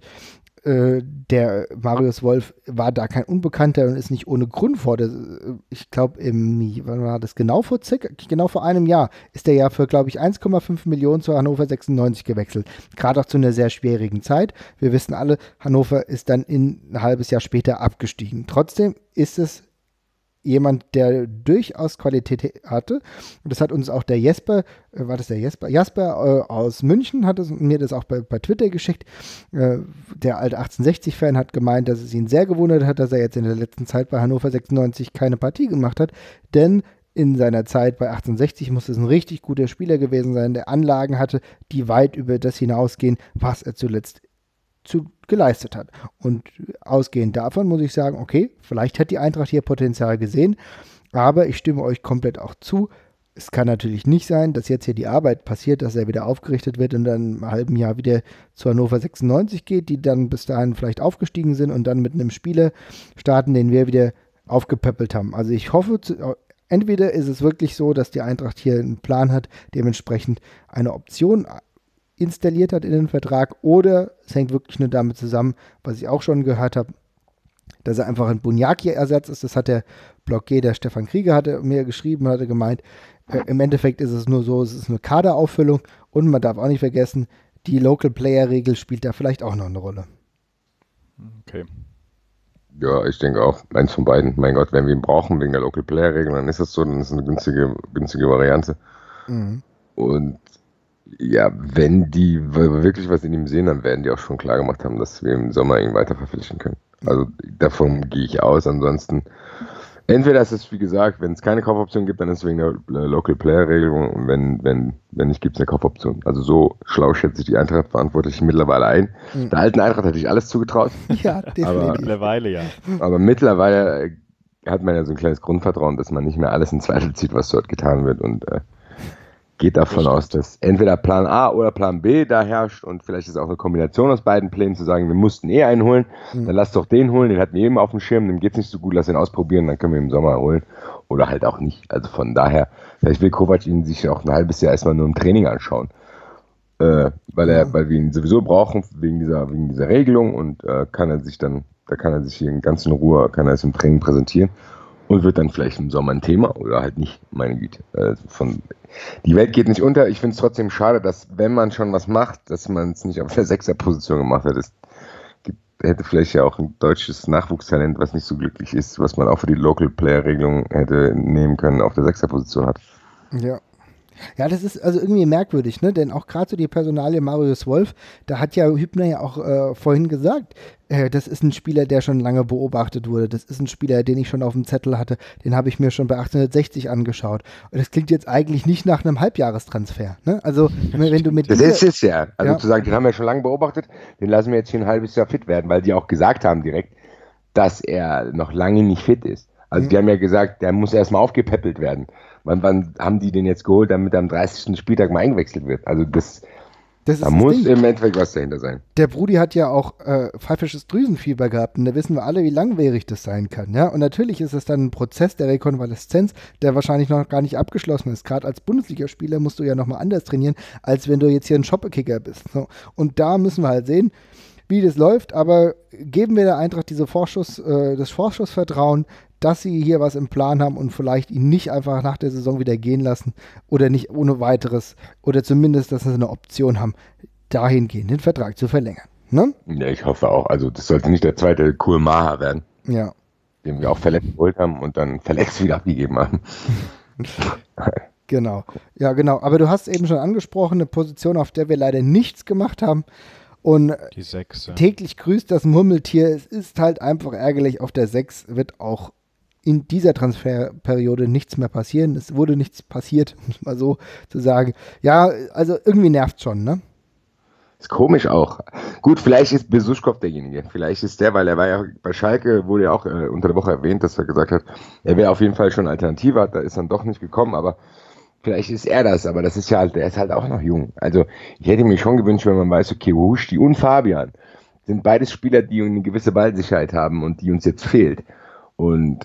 Der Marius Wolf war da kein Unbekannter und ist nicht ohne Grund ich glaube, wann war das? Genau vor einem Jahr ist er ja für, glaube ich, 1,5 Millionen zu Hannover 96 gewechselt. Gerade auch zu einer sehr schwierigen Zeit. Wir wissen alle, Hannover ist dann ein halbes Jahr später abgestiegen. Trotzdem ist es jemand, der durchaus Qualität hatte. Und das hat uns auch der Jesper, Jasper aus München hat mir das auch bei Twitter geschickt. Der alte 1860-Fan hat gemeint, dass es ihn sehr gewundert hat, dass er jetzt in der letzten Zeit bei Hannover 96 keine Partie gemacht hat. Denn in seiner Zeit bei 1860 muss es ein richtig guter Spieler gewesen sein, der Anlagen hatte, die weit über das hinausgehen, was er zuletzt geleistet hat. Und ausgehend davon muss ich sagen, okay, vielleicht hat die Eintracht hier Potenzial gesehen, aber ich stimme euch komplett auch zu. Es kann natürlich nicht sein, dass jetzt hier die Arbeit passiert, dass er wieder aufgerichtet wird und dann im halben Jahr wieder zu Hannover 96 geht, die dann bis dahin vielleicht aufgestiegen sind und dann mit einem Spieler starten, den wir wieder aufgepäppelt haben. Also ich hoffe, entweder ist es wirklich so, dass die Eintracht hier einen Plan hat, dementsprechend eine Option installiert hat in den Vertrag, oder es hängt wirklich nur damit zusammen, was ich auch schon gehört habe, dass er einfach ein Bunjaki-Ersatz ist. Das hat der Blog G, der Stefan Krieger hatte mir geschrieben, hatte gemeint, im Endeffekt ist es nur so, es ist eine Kaderauffüllung und man darf auch nicht vergessen, die Local-Player-Regel spielt da vielleicht auch noch eine Rolle. Okay. Ja, ich denke auch, eins von beiden. Mein Gott, wenn wir ihn brauchen wegen der Local-Player-Regel, dann ist das so, dann ist es eine günstige Variante. Mhm. Und ja, wenn die wirklich was in ihm sehen, dann werden die auch schon klar gemacht haben, dass wir im Sommer ihn weiter verpflichten können. Also davon gehe ich aus. Ansonsten, entweder ist es, wie gesagt, wenn es keine Kaufoption gibt, dann ist es wegen der Local Player Regelung und wenn nicht, gibt es eine Kaufoption. Also so schlau schätze ich die Eintracht-Verantwortlichen mittlerweile ein. Der alten Eintracht hätte ich alles zugetraut. Ja, definitiv. Mittlerweile ja. Aber mittlerweile hat man ja so ein kleines Grundvertrauen, dass man nicht mehr alles in Zweifel zieht, was dort getan wird und geht davon aus, dass entweder Plan A oder Plan B da herrscht und vielleicht ist auch eine Kombination aus beiden Plänen zu sagen, wir mussten einen holen, dann lass doch den holen, den hatten wir eben auf dem Schirm, dem geht's nicht so gut, lass ihn ausprobieren, dann können wir im Sommer holen oder halt auch nicht. Also von daher, vielleicht will Kovac ihn sich auch ein halbes Jahr erstmal nur im Training anschauen, weil wir ihn sowieso brauchen wegen dieser Regelung und da kann er sich hier in ganz in Ruhe, kann er es im Training präsentieren. Und wird dann vielleicht im Sommer ein Thema oder halt nicht, meine Güte. Die Welt geht nicht unter. Ich finde es trotzdem schade, dass, wenn man schon was macht, dass man es nicht auf der Sechser-Position gemacht hat. Es hätte vielleicht ja auch ein deutsches Nachwuchstalent, was nicht so glücklich ist, was man auch für die Local-Player-Regelung hätte nehmen können, auf der Sechser-Position hat. Ja. Ja, das ist also irgendwie merkwürdig, ne? Denn auch gerade so die Personalie Marius Wolf, da hat ja Hübner ja auch vorhin gesagt, das ist ein Spieler, der schon lange beobachtet wurde. Das ist ein Spieler, den ich schon auf dem Zettel hatte. Den habe ich mir schon bei 1860 angeschaut. Und das klingt jetzt eigentlich nicht nach einem Halbjahrestransfer. Ne? Also, wenn du mit das ist es ja. Also zu sagen, den haben wir schon lange beobachtet, den lassen wir jetzt hier ein halbes Jahr fit werden, weil die auch gesagt haben direkt, dass er noch lange nicht fit ist. Also die haben ja gesagt, der muss erstmal aufgepäppelt werden. Wann haben die den jetzt geholt, damit er am 30. Spieltag mal eingewechselt wird? Also da muss im Endeffekt was dahinter sein. Der Brudi hat ja auch pfeifisches Drüsenfieber gehabt und da wissen wir alle, wie langwierig das sein kann. Ja? Und natürlich ist es dann ein Prozess der Rekonvaleszenz, der wahrscheinlich noch gar nicht abgeschlossen ist. Gerade als Bundesligaspieler musst du ja nochmal anders trainieren, als wenn du jetzt hier ein Shoppekicker bist. So. Und da müssen wir halt sehen, wie das läuft, aber geben wir der Eintracht das Vorschussvertrauen, dass sie hier was im Plan haben und vielleicht ihn nicht einfach nach der Saison wieder gehen lassen oder nicht ohne weiteres oder zumindest, dass sie eine Option haben, dahingehend den Vertrag zu verlängern. Ne? Ja, ich hoffe auch. Also das sollte nicht der zweite Kool Maha werden, den wir auch verletzt geholt haben und dann verletzt wieder abgegeben haben. Genau. Ja, genau. Aber du hast eben schon angesprochen, eine Position, auf der wir leider nichts gemacht haben. Und die 6, täglich grüßt das Murmeltier. Es ist halt einfach ärgerlich. Auf der 6 wird auch in dieser Transferperiode nichts mehr passieren. Es wurde nichts passiert, um es mal so zu sagen. Ja, also irgendwie nervt schon, ne? Ist komisch auch. Gut, vielleicht ist Besuschkow derjenige. Vielleicht ist der, weil er war ja bei Schalke, wurde ja auch unter der Woche erwähnt, dass er gesagt hat, er wäre auf jeden Fall schon Alternative, da ist dann doch nicht gekommen, aber vielleicht ist er das, aber das ist ja halt, der ist halt auch noch jung. Also ich hätte mir schon gewünscht, wenn man weiß, okay, Huschti und Fabian sind beides Spieler, die eine gewisse Ballsicherheit haben und die uns jetzt fehlt. Und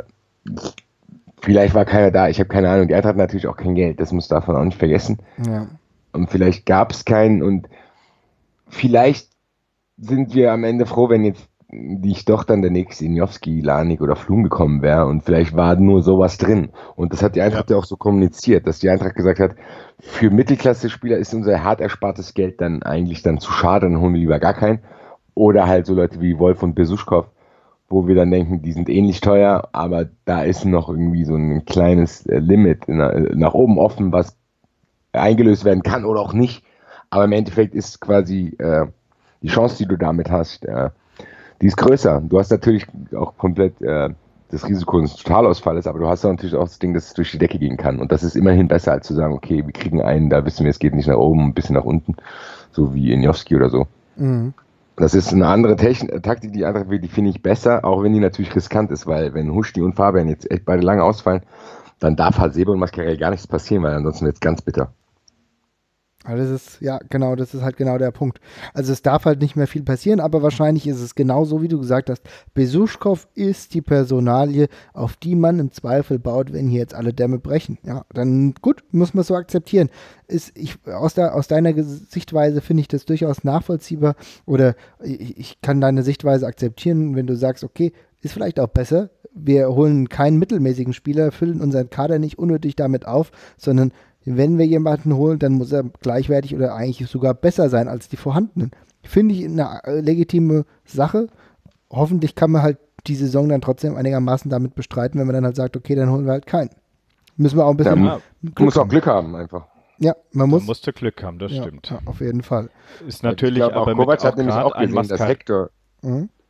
vielleicht war keiner da, ich habe keine Ahnung. Die Eintracht hat natürlich auch kein Geld, das muss davon auch nicht vergessen. Ja. Und vielleicht gab es keinen und vielleicht sind wir am Ende froh, wenn jetzt nicht doch dann der nächste Injowski, Lanik oder Flum gekommen wäre und vielleicht war nur sowas drin. Und das hat die Eintracht ja auch so kommuniziert, dass die Eintracht gesagt hat, für Mittelklasse-Spieler ist unser hart erspartes Geld dann eigentlich dann zu schade, dann holen wir lieber gar keinen. Oder halt so Leute wie Wolf und Besuschkow, wo wir dann denken, die sind ähnlich teuer, aber da ist noch irgendwie so ein kleines Limit nach oben offen, was eingelöst werden kann oder auch nicht. Aber im Endeffekt ist quasi die Chance, die du damit hast, die ist größer. Du hast natürlich auch komplett das Risiko eines Totalausfalles, aber du hast auch natürlich auch das Ding, dass es durch die Decke gehen kann. Und das ist immerhin besser, als zu sagen, okay, wir kriegen einen, da wissen wir, es geht nicht nach oben, ein bisschen nach unten, so wie Injowski oder so. Mhm. Das ist eine andere Taktik, die finde ich besser, auch wenn die natürlich riskant ist, weil wenn Huschti und Fabian jetzt echt beide lange ausfallen, dann darf Hasebe und Mascarell gar nichts passieren, weil ansonsten wird es ganz bitter. Also das ist, ja, genau, das ist halt genau der Punkt. Also es darf halt nicht mehr viel passieren, aber wahrscheinlich ist es genauso, wie du gesagt hast. Besuschkow ist die Personalie, auf die man im Zweifel baut, wenn hier jetzt alle Dämme brechen. Ja, dann gut, muss man so akzeptieren. Aus deiner Sichtweise finde ich das durchaus nachvollziehbar oder ich kann deine Sichtweise akzeptieren, wenn du sagst, okay, ist vielleicht auch besser. Wir holen keinen mittelmäßigen Spieler, füllen unseren Kader nicht unnötig damit auf, sondern wenn wir jemanden holen, dann muss er gleichwertig oder eigentlich sogar besser sein als die vorhandenen. Finde ich eine legitime Sache. Hoffentlich kann man halt die Saison dann trotzdem einigermaßen damit bestreiten, wenn man dann halt sagt, okay, dann holen wir halt keinen. Müssen wir auch ein bisschen muss auch Glück haben einfach. Ja, man musste Glück haben, das stimmt. Ja, auf jeden Fall. Ist natürlich aber auch Kovac hat nämlich auch gesehen, dass Hector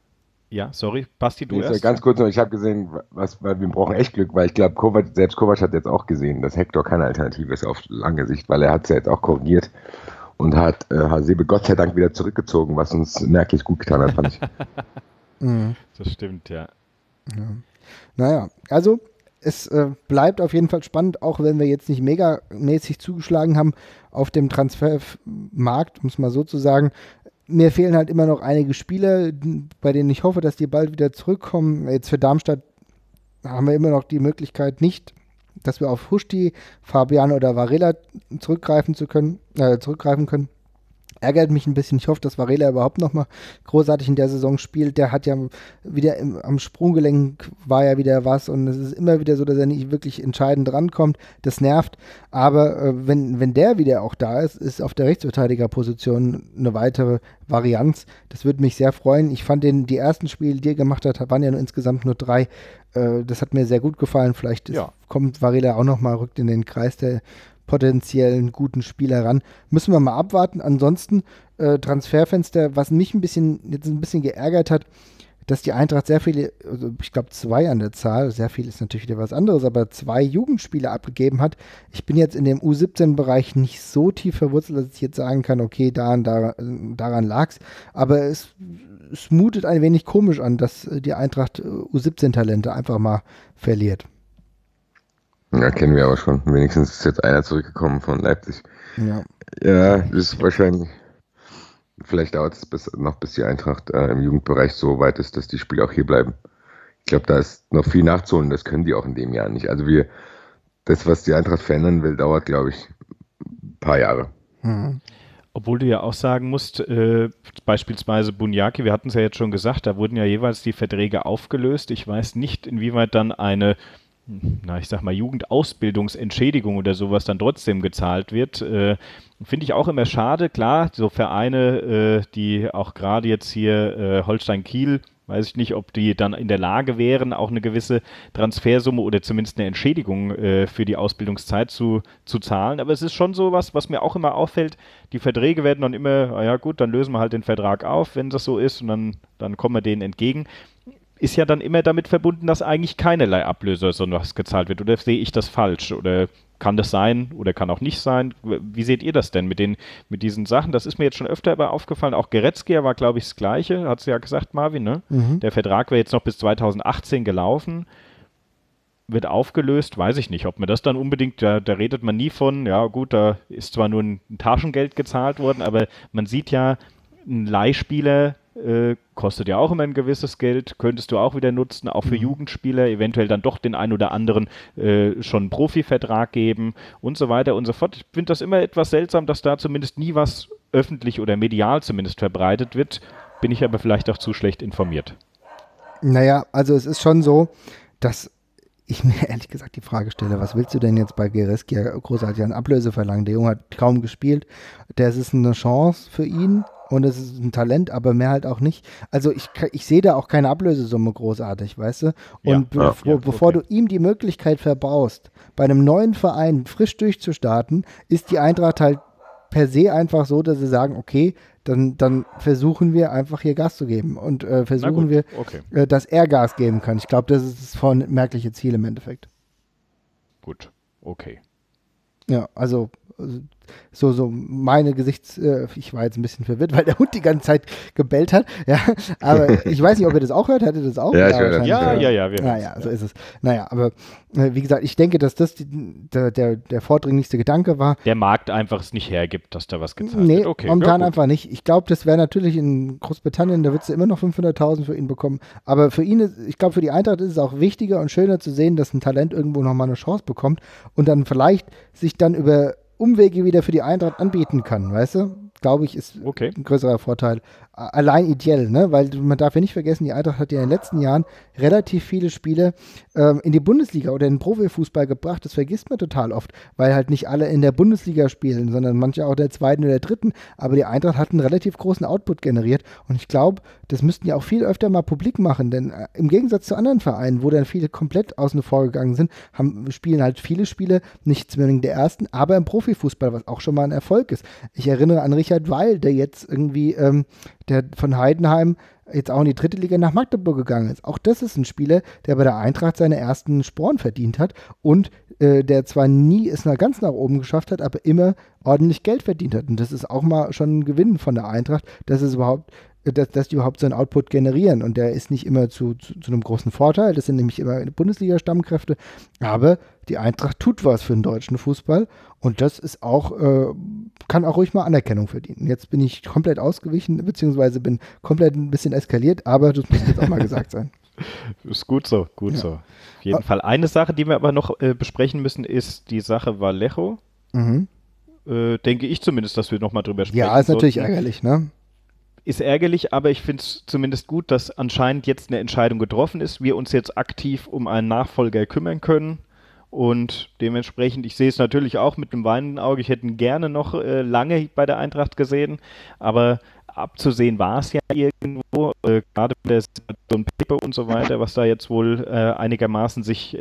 Ja, sorry, Basti, du erst. Ganz kurz noch, ich habe gesehen, weil wir brauchen echt Glück, weil ich glaube, Kovac hat jetzt auch gesehen, dass Hector keine Alternative ist auf lange Sicht, weil er hat es ja jetzt auch korrigiert und hat Hasebe Gott sei Dank wieder zurückgezogen, was uns merklich gut getan hat, fand ich. Das stimmt, ja. Naja, also es bleibt auf jeden Fall spannend, auch wenn wir jetzt nicht megamäßig zugeschlagen haben auf dem Transfermarkt, um es mal so zu sagen. Mir fehlen halt immer noch einige Spieler, bei denen ich hoffe, dass die bald wieder zurückkommen. Jetzt für Darmstadt haben wir immer noch die Möglichkeit nicht, dass wir auf Huschti, Fabian oder Varela zurückgreifen können. Ärgert mich ein bisschen. Ich hoffe, dass Varela überhaupt noch mal großartig in der Saison spielt. Der hat ja wieder am Sprunggelenk war ja wieder was und es ist immer wieder so, dass er nicht wirklich entscheidend rankommt. Das nervt. Aber wenn der wieder auch da ist auf der Rechtsverteidigerposition eine weitere Varianz. Das würde mich sehr freuen. Ich fand die ersten Spiele, die er gemacht hat, waren ja insgesamt nur 3. Das hat mir sehr gut gefallen. Vielleicht kommt Varela auch noch mal, rückt in den Kreis der potenziellen guten Spieler ran. Müssen wir mal abwarten. Ansonsten Transferfenster, was mich ein bisschen geärgert hat, dass die Eintracht sehr viele, also ich glaube 2 an der Zahl, sehr viel ist natürlich wieder was anderes, aber 2 Jugendspieler abgegeben hat. Ich bin jetzt in dem U17-Bereich nicht so tief verwurzelt, dass ich jetzt sagen kann, okay, daran lag's. Aber es mutet ein wenig komisch an, dass die Eintracht U17-Talente einfach mal verliert. Ja, kennen wir aber schon. Wenigstens ist jetzt einer zurückgekommen von Leipzig. Ja, das ist wahrscheinlich. Vielleicht dauert es bis die Eintracht im Jugendbereich so weit ist, dass die Spieler auch hier bleiben. Ich glaube, da ist noch viel nachzuholen. Das können die auch in dem Jahr nicht. Also das, was die Eintracht verändern will, dauert, glaube ich, ein paar Jahre. Obwohl du ja auch sagen musst, beispielsweise Bunyaki, wir hatten es ja jetzt schon gesagt, da wurden ja jeweils die Verträge aufgelöst. Ich weiß nicht, inwieweit dann eine Jugendausbildungsentschädigung oder sowas dann trotzdem gezahlt wird. Finde ich auch immer schade. Klar, so Vereine, die auch gerade jetzt hier Holstein Kiel, weiß ich nicht, ob die dann in der Lage wären, auch eine gewisse Transfersumme oder zumindest eine Entschädigung für die Ausbildungszeit zu zahlen. Aber es ist schon so was mir auch immer auffällt. Die Verträge werden dann immer, ja gut, dann lösen wir halt den Vertrag auf, wenn das so ist, und dann kommen wir denen entgegen. Ist ja dann immer damit verbunden, dass eigentlich keinerlei Ablöse sondern was gezahlt wird. Oder sehe ich das falsch? Oder kann das sein oder kann auch nicht sein? Wie seht ihr das denn mit diesen Sachen? Das ist mir jetzt schon öfter aber aufgefallen. Auch Goretzka war, glaube ich, das Gleiche. Hat es ja gesagt, Marvin, ne? Der Vertrag wäre jetzt noch bis 2018 gelaufen. Wird aufgelöst, weiß ich nicht, ob man das dann unbedingt, da redet man nie von, ja gut, da ist zwar nur ein Taschengeld gezahlt worden, aber man sieht ja, ein Leihspieler kostet ja auch immer ein gewisses Geld, könntest du auch wieder nutzen, auch für Jugendspieler, eventuell dann doch den ein oder anderen schon einen Profivertrag geben und so weiter und so fort. Ich finde das immer etwas seltsam, dass da zumindest nie was öffentlich oder medial zumindest verbreitet wird, bin ich aber vielleicht auch zu schlecht informiert. Naja, also es ist schon so, dass ich mir ehrlich gesagt die Frage stelle, was willst du denn jetzt bei Goretzka großartig an Ablöse verlangen? Der Junge hat kaum gespielt, das ist eine Chance für ihn. Und es ist ein Talent, aber mehr halt auch nicht. Also ich sehe da auch keine Ablösesumme großartig, weißt du? Und bevor du ihm die Möglichkeit verbaust, bei einem neuen Verein frisch durchzustarten, ist die Eintracht halt per se einfach so, dass sie sagen, okay, dann versuchen wir einfach hier Gas zu geben und versuchen wir, dass er Gas geben kann. Ich glaube, das ist das merkliche Ziel im Endeffekt. Gut, okay. Ja, also so meine ich war jetzt ein bisschen verwirrt, weil der Hund die ganze Zeit gebellt hat, ja, aber ich weiß nicht, ob ihr das auch hört, hattet ihr das auch? Ja, ich höre das. Ja, so ist es. Naja, aber wie gesagt, ich denke, dass das der vordringlichste Gedanke war. Der Markt einfach es nicht hergibt, dass da was gezahlt wird. Nee, okay, momentan einfach nicht. Ich glaube, das wäre natürlich in Großbritannien, da würdest du immer noch 500.000 für ihn bekommen, aber für ihn, ich glaube, für die Eintracht ist es auch wichtiger und schöner zu sehen, dass ein Talent irgendwo nochmal eine Chance bekommt und dann vielleicht sich dann über Umwege wieder für die Eintracht anbieten kann, weißt du? Glaube ich, ist ein größerer Vorteil. Allein ideell, ne? Weil man darf ja nicht vergessen, die Eintracht hat ja in den letzten Jahren relativ viele Spiele in die Bundesliga oder in den Profifußball gebracht. Das vergisst man total oft, weil halt nicht alle in der Bundesliga spielen, sondern manche auch der zweiten oder der dritten. Aber die Eintracht hat einen relativ großen Output generiert und ich glaube, das müssten ja auch viel öfter mal publik machen, denn im Gegensatz zu anderen Vereinen, wo dann viele komplett außen vor gegangen sind, spielen halt viele Spiele, nicht zwingend der ersten, aber im Profifußball, was auch schon mal ein Erfolg ist. Ich erinnere an Richard Weil, der jetzt irgendwie der von Heidenheim jetzt auch in die dritte Liga nach Magdeburg gegangen ist. Auch das ist ein Spieler, der bei der Eintracht seine ersten Sporen verdient hat und der zwar nie es ganz nach oben geschafft hat, aber immer ordentlich Geld verdient hat. Und das ist auch mal schon ein Gewinn von der Eintracht, dass die überhaupt so einen Output generieren. Und der ist nicht immer zu einem großen Vorteil. Das sind nämlich immer Bundesliga-Stammkräfte. Aber die Eintracht tut was für den deutschen Fußball. Und das ist auch, kann auch ruhig mal Anerkennung verdienen. Jetzt bin ich komplett ausgewichen, beziehungsweise bin komplett ein bisschen eskaliert, aber das muss jetzt auch mal gesagt sein. Ist gut so, gut so. Auf jeden Fall. Eine Sache, die wir aber noch besprechen müssen, ist die Sache Vallejo. Denke ich zumindest, dass wir nochmal drüber sprechen. Ja, ist natürlich ärgerlich, ne? Ist ärgerlich, aber ich finde es zumindest gut, dass anscheinend jetzt eine Entscheidung getroffen ist, wir uns jetzt aktiv um einen Nachfolger kümmern können und dementsprechend, ich sehe es natürlich auch mit einem weinenden Auge, ich hätte ihn gerne noch lange bei der Eintracht gesehen, aber abzusehen war es ja irgendwo, gerade mit der Situation Pepe und so weiter, was da jetzt wohl einigermaßen sich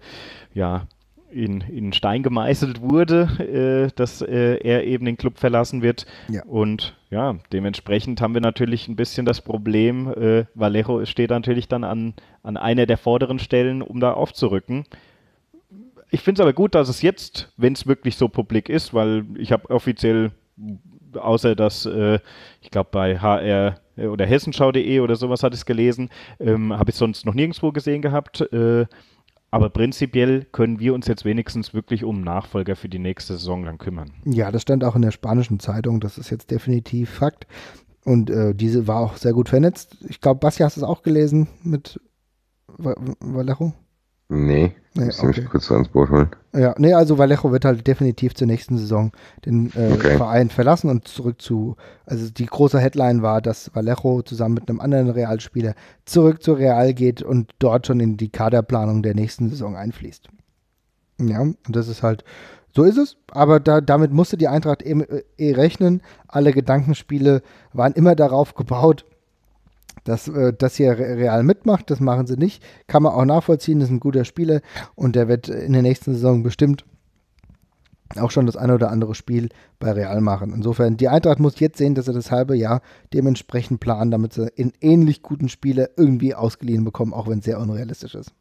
in Stein gemeißelt wurde, dass er eben den Club verlassen wird. Ja. Und ja, dementsprechend haben wir natürlich ein bisschen das Problem, Vallejo steht natürlich dann an einer der vorderen Stellen, um da aufzurücken. Ich finde es aber gut, dass es jetzt, wenn es wirklich so publik ist, weil ich habe offiziell, außer dass, ich glaube bei HR oder hessenschau.de oder sowas hatte ich es gelesen, habe ich sonst noch nirgendwo gesehen gehabt, aber prinzipiell können wir uns jetzt wenigstens wirklich um Nachfolger für die nächste Saison dann kümmern. Ja, das stand auch in der spanischen Zeitung, das ist jetzt definitiv Fakt. Und diese war auch sehr gut vernetzt. Ich glaube, Basti, hast du es auch gelesen mit Vallejo? Nee, muss ich mich kurz ans Boot holen. Ja, nee, also Vallejo wird halt definitiv zur nächsten Saison den Verein verlassen und zurück also die große Headline war, dass Vallejo zusammen mit einem anderen Realspieler zurück zu Real geht und dort schon in die Kaderplanung der nächsten Saison einfließt. Ja, und das ist halt, so ist es, aber damit musste die Eintracht rechnen. Alle Gedankenspiele waren immer darauf gebaut, dass hier Real mitmacht, das machen sie nicht. Kann man auch nachvollziehen, das ist ein guter Spieler und der wird in der nächsten Saison bestimmt auch schon das eine oder andere Spiel bei Real machen. Insofern, die Eintracht muss jetzt sehen, dass sie das halbe Jahr dementsprechend planen, damit sie einen ähnlich guten Spieler irgendwie ausgeliehen bekommen, auch wenn es sehr unrealistisch ist.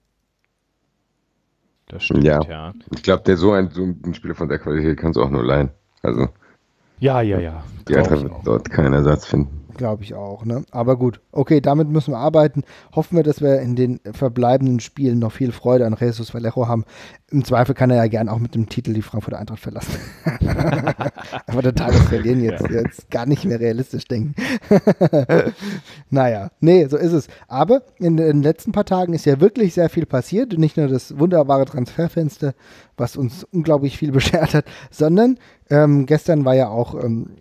Das stimmt, ja. Ich glaube, so ein Spieler von der Qualität kannst du auch nur leihen. Also, ja. Die Eintracht wird dort keinen Ersatz finden. Glaube ich auch, ne? Aber gut, okay, damit müssen wir arbeiten. Hoffen wir, dass wir in den verbleibenden Spielen noch viel Freude an Jesus Vallejo haben. Im Zweifel kann er ja gern auch mit dem Titel die Frankfurter Eintracht verlassen. Aber total das Verlieren jetzt gar nicht mehr realistisch denken. Naja, nee, so ist es. Aber in den letzten paar Tagen ist ja wirklich sehr viel passiert. Nicht nur das wunderbare Transferfenster, was uns unglaublich viel beschert hat, sondern gestern war ja auch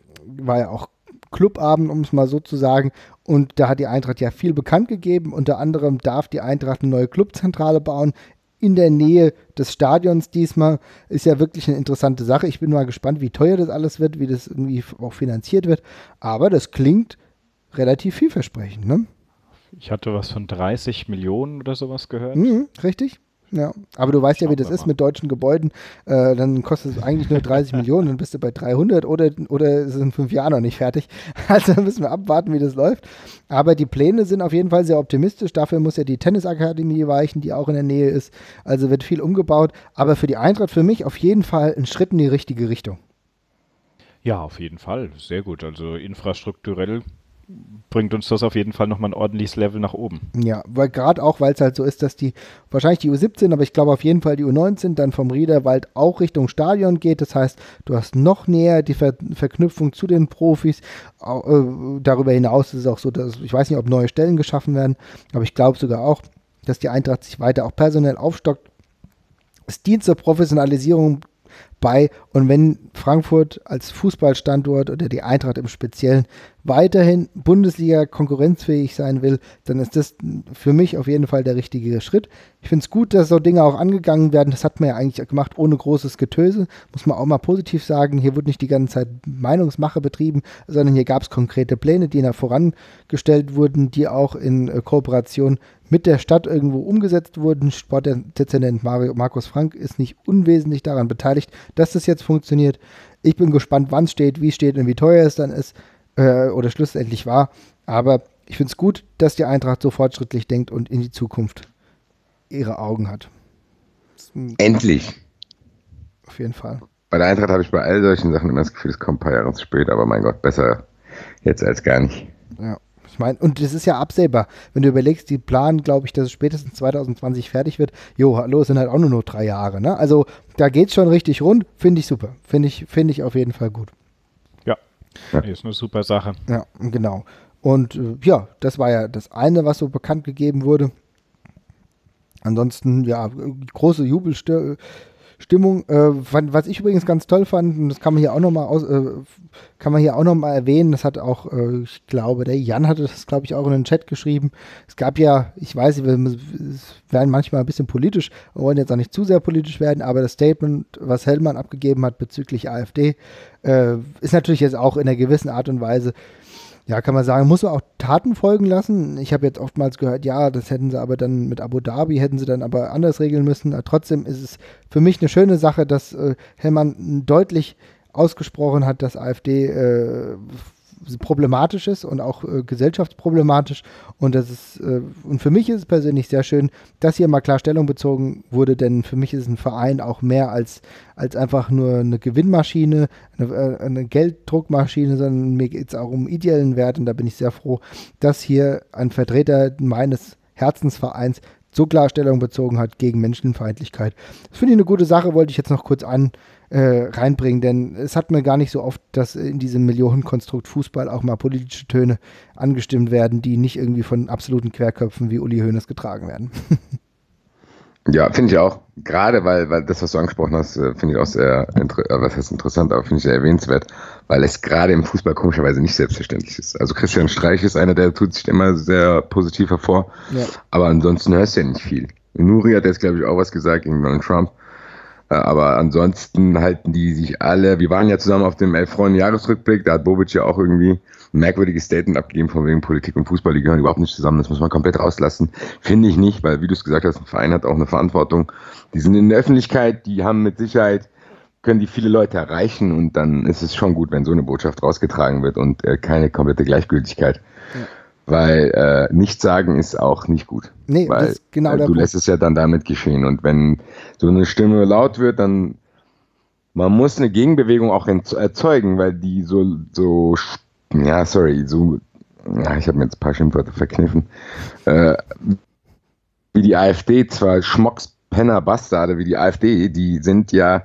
Clubabend, um es mal so zu sagen. Und da hat die Eintracht ja viel bekannt gegeben. Unter anderem darf die Eintracht eine neue Clubzentrale bauen in der Nähe des Stadions diesmal. Ist ja wirklich eine interessante Sache. Ich bin mal gespannt, wie teuer das alles wird, wie das irgendwie auch finanziert wird. Aber das klingt relativ vielversprechend, ne? Ich hatte was von 30 Millionen oder sowas gehört. Richtig. Ja, aber du weißt ja, wie das ist mit deutschen Gebäuden, dann kostet es eigentlich nur 30 Millionen, dann bist du bei 300 oder es ist in 5 Jahren noch nicht fertig. Also müssen wir abwarten, wie das läuft. Aber die Pläne sind auf jeden Fall sehr optimistisch. Dafür muss ja die Tennisakademie weichen, die auch in der Nähe ist. Also wird viel umgebaut. Aber für die Eintracht, für mich auf jeden Fall ein Schritt in die richtige Richtung. Ja, auf jeden Fall. Sehr gut. Also infrastrukturell bringt uns das auf jeden Fall nochmal ein ordentliches Level nach oben. Ja, weil gerade auch, weil es halt so ist, dass wahrscheinlich die U17, aber ich glaube auf jeden Fall die U19 dann vom Riederwald auch Richtung Stadion geht. Das heißt, du hast noch näher die Verknüpfung zu den Profis. Darüber hinaus ist es auch so, dass ich weiß nicht, ob neue Stellen geschaffen werden, aber ich glaube sogar auch, dass die Eintracht sich weiter auch personell aufstockt. Es dient zur Professionalisierung bei, und wenn Frankfurt als Fußballstandort oder die Eintracht im Speziellen weiterhin Bundesliga konkurrenzfähig sein will, dann ist das für mich auf jeden Fall der richtige Schritt. Ich finde es gut, dass so Dinge auch angegangen werden. Das hat man ja eigentlich gemacht ohne großes Getöse, muss man auch mal positiv sagen. Hier wurde nicht die ganze Zeit Meinungsmache betrieben, sondern hier gab es konkrete Pläne, die vorangestellt wurden, die auch in Kooperation mit der Stadt irgendwo umgesetzt wurden. Sportdezernent Markus Frank ist nicht unwesentlich daran beteiligt, dass das jetzt funktioniert. Ich bin gespannt, wann es steht, wie es steht und wie teuer es dann ist oder schlussendlich war. Aber Ich finde es gut, dass die Eintracht so fortschrittlich denkt und in die Zukunft ihre Augen hat. Endlich. Auf jeden Fall. Bei der Eintracht habe ich bei all solchen Sachen immer das Gefühl, es kommt ein paar Jahre zu spät, aber mein Gott, besser jetzt als gar nicht. Ja, ich meine, und das ist ja absehbar. Wenn du überlegst, die planen, glaube ich, dass es spätestens 2020 fertig wird. Jo, hallo, es sind halt auch nur noch 3 Jahre, ne? Also, da geht's schon richtig rund. Finde ich super. Finde ich auf jeden Fall gut. Ja, ist eine super Sache. Ja, genau. Und ja, das war ja das eine, was so bekannt gegeben wurde. Ansonsten, ja, große Jubelstimmung. Was ich übrigens ganz toll fand, und das kann man hier auch nochmal erwähnen, das hat auch, ich glaube, der Jan hatte das, glaube ich, auch in den Chat geschrieben. Es gab ja, ich weiß, wir werden manchmal ein bisschen politisch, wir wollen jetzt auch nicht zu sehr politisch werden, aber das Statement, was Hellmann abgegeben hat bezüglich AfD, ist natürlich jetzt auch in einer gewissen Art und Weise, ja, kann man sagen, muss man auch Taten folgen lassen. Ich habe jetzt oftmals gehört, ja, das hätten sie aber dann mit Abu Dhabi, hätten sie dann aber anders regeln müssen. Aber trotzdem ist es für mich eine schöne Sache, dass Hellmann deutlich ausgesprochen hat, dass AfD problematisch ist und auch gesellschaftsproblematisch. Und und für mich ist es persönlich sehr schön, dass hier mal klar Stellung bezogen wurde, denn für mich ist ein Verein auch mehr als einfach nur eine Gewinnmaschine, eine Gelddruckmaschine, sondern mir geht es auch um ideellen Wert und da bin ich sehr froh, dass hier ein Vertreter meines Herzensvereins so klar Stellung bezogen hat gegen Menschenfeindlichkeit. Das finde ich eine gute Sache, wollte ich jetzt noch kurz reinbringen, denn es hat mir gar nicht so oft, dass in diesem Millionenkonstrukt Fußball auch mal politische Töne angestimmt werden, die nicht irgendwie von absoluten Querköpfen wie Uli Hoeneß getragen werden. Ja, finde ich auch. Gerade weil das, was du angesprochen hast, finde ich auch sehr was heißt interessant, aber finde ich sehr erwähnenswert, weil es gerade im Fußball komischerweise nicht selbstverständlich ist. Also Christian Streich ist einer, der tut sich immer sehr positiv hervor, ja. Aber ansonsten hörst du ja nicht viel. Nuri hat jetzt, glaube ich, auch was gesagt gegen Donald Trump. Aber ansonsten halten die sich alle, wir waren ja zusammen auf dem 11-Freunde-Jahresrückblick, da hat Bobic ja auch irgendwie ein merkwürdiges Statement abgegeben von wegen Politik und Fußball, die gehören überhaupt nicht zusammen, das muss man komplett rauslassen. Finde ich nicht, weil wie du es gesagt hast, ein Verein hat auch eine Verantwortung. Die sind in der Öffentlichkeit, die haben mit Sicherheit, können die viele Leute erreichen und dann ist es schon gut, wenn so eine Botschaft rausgetragen wird und keine komplette Gleichgültigkeit. Ja. Weil nichts sagen ist auch nicht gut. Nee, weil das ist genau du lässt es ja dann damit geschehen. Und wenn so eine Stimme laut wird, dann man muss eine Gegenbewegung auch erzeugen, weil die ich habe mir jetzt ein paar Schimpfwörter verkniffen, wie die AfD, zwar Schmocks, Penner, Bastarde wie die AfD, die sind ja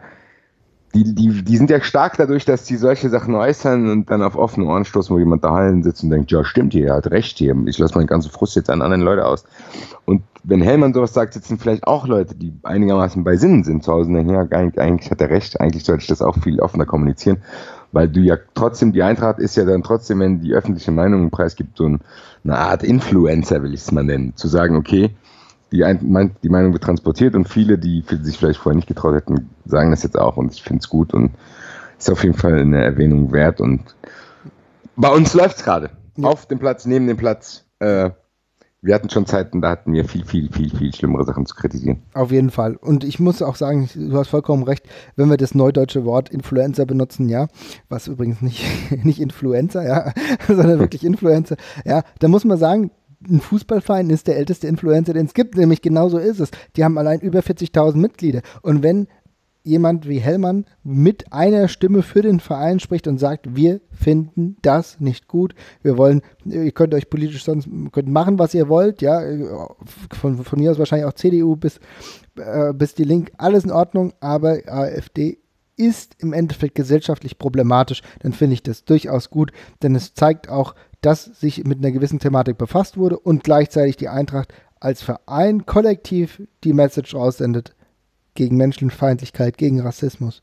die sind ja stark dadurch, dass die solche Sachen äußern und dann auf offene Ohren stoßen, wo jemand daheim sitzt und denkt, ja stimmt hier, er hat recht hier, ich lasse meinen ganzen Frust jetzt an anderen Leute aus. Und wenn Hellmann sowas sagt, sitzen vielleicht auch Leute, die einigermaßen bei Sinnen sind zu Hause und denken, ja eigentlich hat er recht, eigentlich sollte ich das auch viel offener kommunizieren, weil du ja trotzdem, die Eintracht ist ja dann trotzdem, wenn die öffentliche Meinung preisgibt, so eine Art Influencer, will ich es mal nennen, zu sagen, okay, die Meinung wird transportiert und viele, die sich vielleicht vorher nicht getraut hätten, sagen das jetzt auch und ich finde es gut und ist auf jeden Fall eine Erwähnung wert und bei uns läuft es gerade. Ja. Auf dem Platz, neben dem Platz. Wir hatten schon Zeiten, da hatten wir viel schlimmere Sachen zu kritisieren. Auf jeden Fall. Und ich muss auch sagen, du hast vollkommen recht, wenn wir das neudeutsche Wort Influencer benutzen, ja, was übrigens nicht Influencer, ja, sondern wirklich Influencer, ja, da muss man sagen, ein Fußballverein ist der älteste Influencer, den es gibt, nämlich genauso ist es. Die haben allein über 40.000 Mitglieder. Und wenn jemand wie Hellmann mit einer Stimme für den Verein spricht und sagt, wir finden das nicht gut, ihr könnt euch politisch könnt machen, was ihr wollt, ja, von mir aus wahrscheinlich auch CDU bis die Linke, alles in Ordnung, aber AfD ist im Endeffekt gesellschaftlich problematisch, dann finde ich das durchaus gut, denn es zeigt auch, dass sich mit einer gewissen Thematik befasst wurde und gleichzeitig die Eintracht als Verein kollektiv die Message raussendet gegen Menschenfeindlichkeit, gegen Rassismus.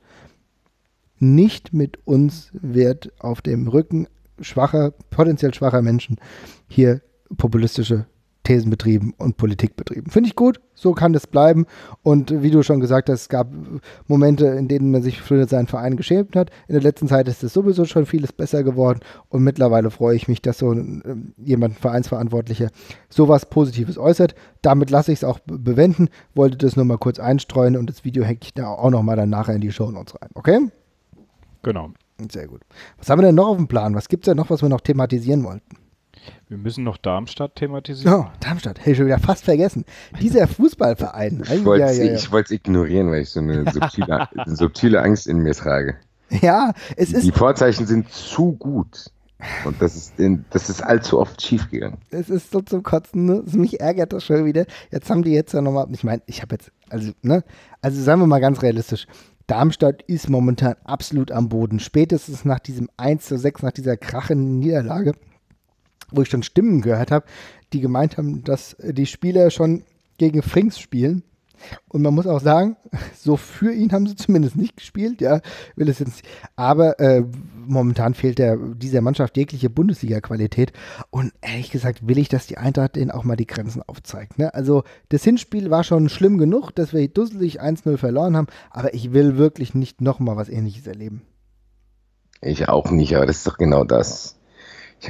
Nicht mit uns wird auf dem Rücken potenziell schwacher Menschen hier populistische Thesen betrieben und Politik betrieben. Finde ich gut, so kann das bleiben. Und wie du schon gesagt hast, es gab Momente, in denen man sich für seinen Verein geschämt hat. In der letzten Zeit ist es sowieso schon vieles besser geworden und mittlerweile freue ich mich, dass so jemand, Vereinsverantwortlicher, sowas Positives äußert. Damit lasse ich es auch bewenden, wollte das nur mal kurz einstreuen und das Video hänge ich da auch nochmal dann nachher in die Shownotes rein, okay? Genau. Sehr gut. Was haben wir denn noch auf dem Plan? Was gibt es denn noch, was wir noch thematisieren wollten? Wir müssen noch Darmstadt thematisieren. Oh, Darmstadt, hätte ich schon wieder fast vergessen. Dieser Fußballverein. Ich wollte es ignorieren, weil ich so eine subtile Angst in mir trage. Ja, es ist. Die Vorzeichen sind zu gut. Und das ist allzu oft schiefgegangen. Es ist so zum Kotzen, ne? Mich ärgert das schon wieder. Jetzt haben die jetzt ja nochmal, ich meine, ich habe jetzt, also sagen wir mal ganz realistisch, Darmstadt ist momentan absolut am Boden. Spätestens nach diesem 1:6, nach dieser krachenden Niederlage, wo ich schon Stimmen gehört habe, die gemeint haben, dass die Spieler schon gegen Frings spielen. Und man muss auch sagen, so für ihn haben sie zumindest nicht gespielt, ja, will es jetzt nicht. Aber momentan fehlt dieser Mannschaft jegliche Bundesliga-Qualität. Und ehrlich gesagt will ich, dass die Eintracht denen auch mal die Grenzen aufzeigt. Ne? Also das Hinspiel war schon schlimm genug, dass wir dusselig 1:0 verloren haben, aber ich will wirklich nicht nochmal was Ähnliches erleben. Ich auch nicht, aber das ist doch genau das. Ich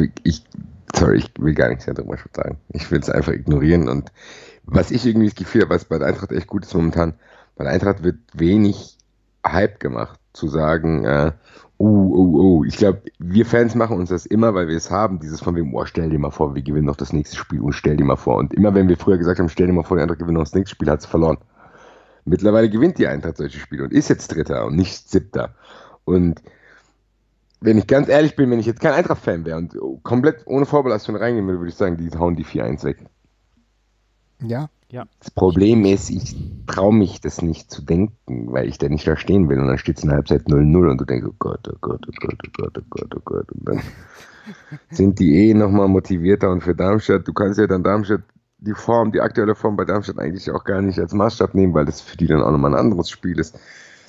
will gar nichts mehr darüber sagen. Ich will es einfach ignorieren. Und was ich irgendwie das Gefühl habe, was bei der Eintracht echt gut ist momentan, bei der Eintracht wird wenig Hype gemacht, zu sagen, ich glaube, wir Fans machen uns das immer, weil wir es haben, dieses von wegen, stell dir mal vor, wir gewinnen noch das nächste Spiel und stell dir mal vor. Und immer wenn wir früher gesagt haben, stell dir mal vor, die Eintracht gewinnt noch das nächste Spiel, hat sie verloren. Mittlerweile gewinnt die Eintracht solche Spiele und ist jetzt Dritter und nicht Siebter. Und wenn ich ganz ehrlich bin, wenn ich jetzt kein Eintracht-Fan wäre und komplett ohne Vorbelastung reingehen würde, würde ich sagen, die hauen die 4-1 weg. Ja. Das Problem ist, ich traue mich das nicht zu denken, weil ich da nicht da stehen will und dann steht es in der Halbzeit 0-0 und du denkst, oh Gott, oh Gott, oh Gott, oh Gott, oh Gott, oh Gott. Und dann sind die nochmal motivierter und für Darmstadt, du kannst ja dann Darmstadt die aktuelle Form bei Darmstadt eigentlich auch gar nicht als Maßstab nehmen, weil das für die dann auch nochmal ein anderes Spiel ist.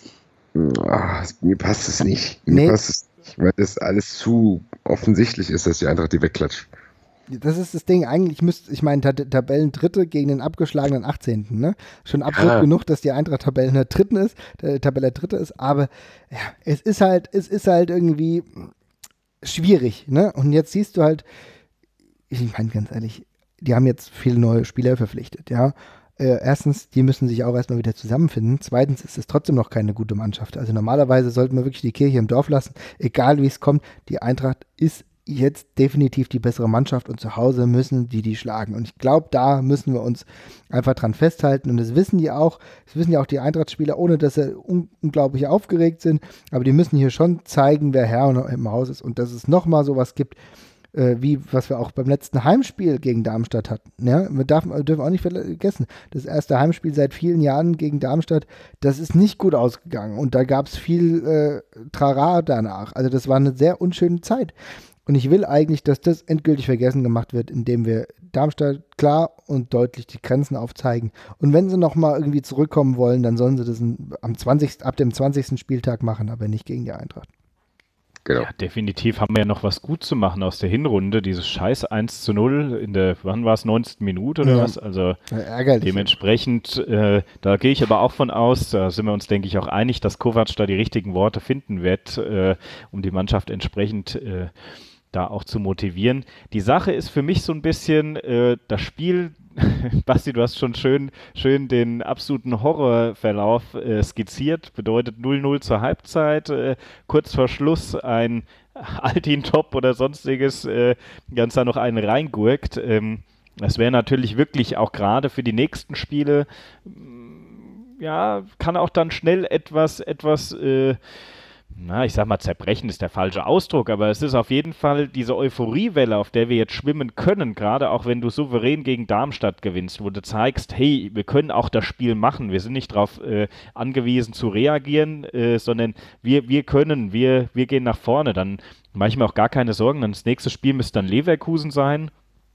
Mir passt es nicht. Mir passt es nicht, weil das alles zu offensichtlich ist, dass die Eintracht die wegklatscht. Das ist das Ding, eigentlich Tabellendritte gegen den abgeschlagenen 18. Ne? Schon absurd genug, dass die Eintracht Tabelle Dritte ist, aber ja, es ist halt irgendwie schwierig, ne? Und jetzt siehst du halt, ich meine ganz ehrlich, die haben jetzt viele neue Spieler verpflichtet, ja. Erstens, die müssen sich auch erstmal wieder zusammenfinden. Zweitens ist es trotzdem noch keine gute Mannschaft. Also normalerweise sollten wir wirklich die Kirche im Dorf lassen, egal wie es kommt. Die Eintracht ist jetzt definitiv die bessere Mannschaft und zu Hause müssen die schlagen. Und ich glaube, da müssen wir uns einfach dran festhalten. Und das wissen ja auch die Eintracht-Spieler, ohne dass sie unglaublich aufgeregt sind. Aber die müssen hier schon zeigen, wer Herr im Haus ist und dass es nochmal sowas gibt, wie was wir auch beim letzten Heimspiel gegen Darmstadt hatten. Ja? Wir dürfen auch nicht vergessen, das erste Heimspiel seit vielen Jahren gegen Darmstadt, das ist nicht gut ausgegangen. Und da gab es viel Trara danach. Also das war eine sehr unschöne Zeit. Und ich will eigentlich, dass das endgültig vergessen gemacht wird, indem wir Darmstadt klar und deutlich die Grenzen aufzeigen. Und wenn sie nochmal irgendwie zurückkommen wollen, dann sollen sie das ab dem 20. Spieltag machen, aber nicht gegen die Eintracht. Genau. Ja, definitiv haben wir ja noch was gut zu machen aus der Hinrunde. Dieses scheiß 1:0 in der, wann war es, 90. Minute oder was? Also ärgerlich. Dementsprechend, da gehe ich aber auch von aus, da sind wir uns, denke ich, auch einig, dass Kovac da die richtigen Worte finden wird, um die Mannschaft entsprechend da auch zu motivieren. Die Sache ist für mich so ein bisschen das Spiel, Basti, du hast schon schön den absoluten Horrorverlauf skizziert, bedeutet 0:0 zur Halbzeit, kurz vor Schluss ein Altin-Top oder sonstiges, ganz da noch einen reingurkt. Das wäre natürlich wirklich auch gerade für die nächsten Spiele, ja, kann auch dann schnell etwas ich sag mal, zerbrechen ist der falsche Ausdruck, aber es ist auf jeden Fall diese Euphoriewelle, auf der wir jetzt schwimmen können, gerade auch wenn du souverän gegen Darmstadt gewinnst, wo du zeigst, hey, wir können auch das Spiel machen, wir sind nicht darauf angewiesen zu reagieren, sondern wir gehen nach vorne, dann mache ich mir auch gar keine Sorgen, dann das nächste Spiel müsste dann Leverkusen sein.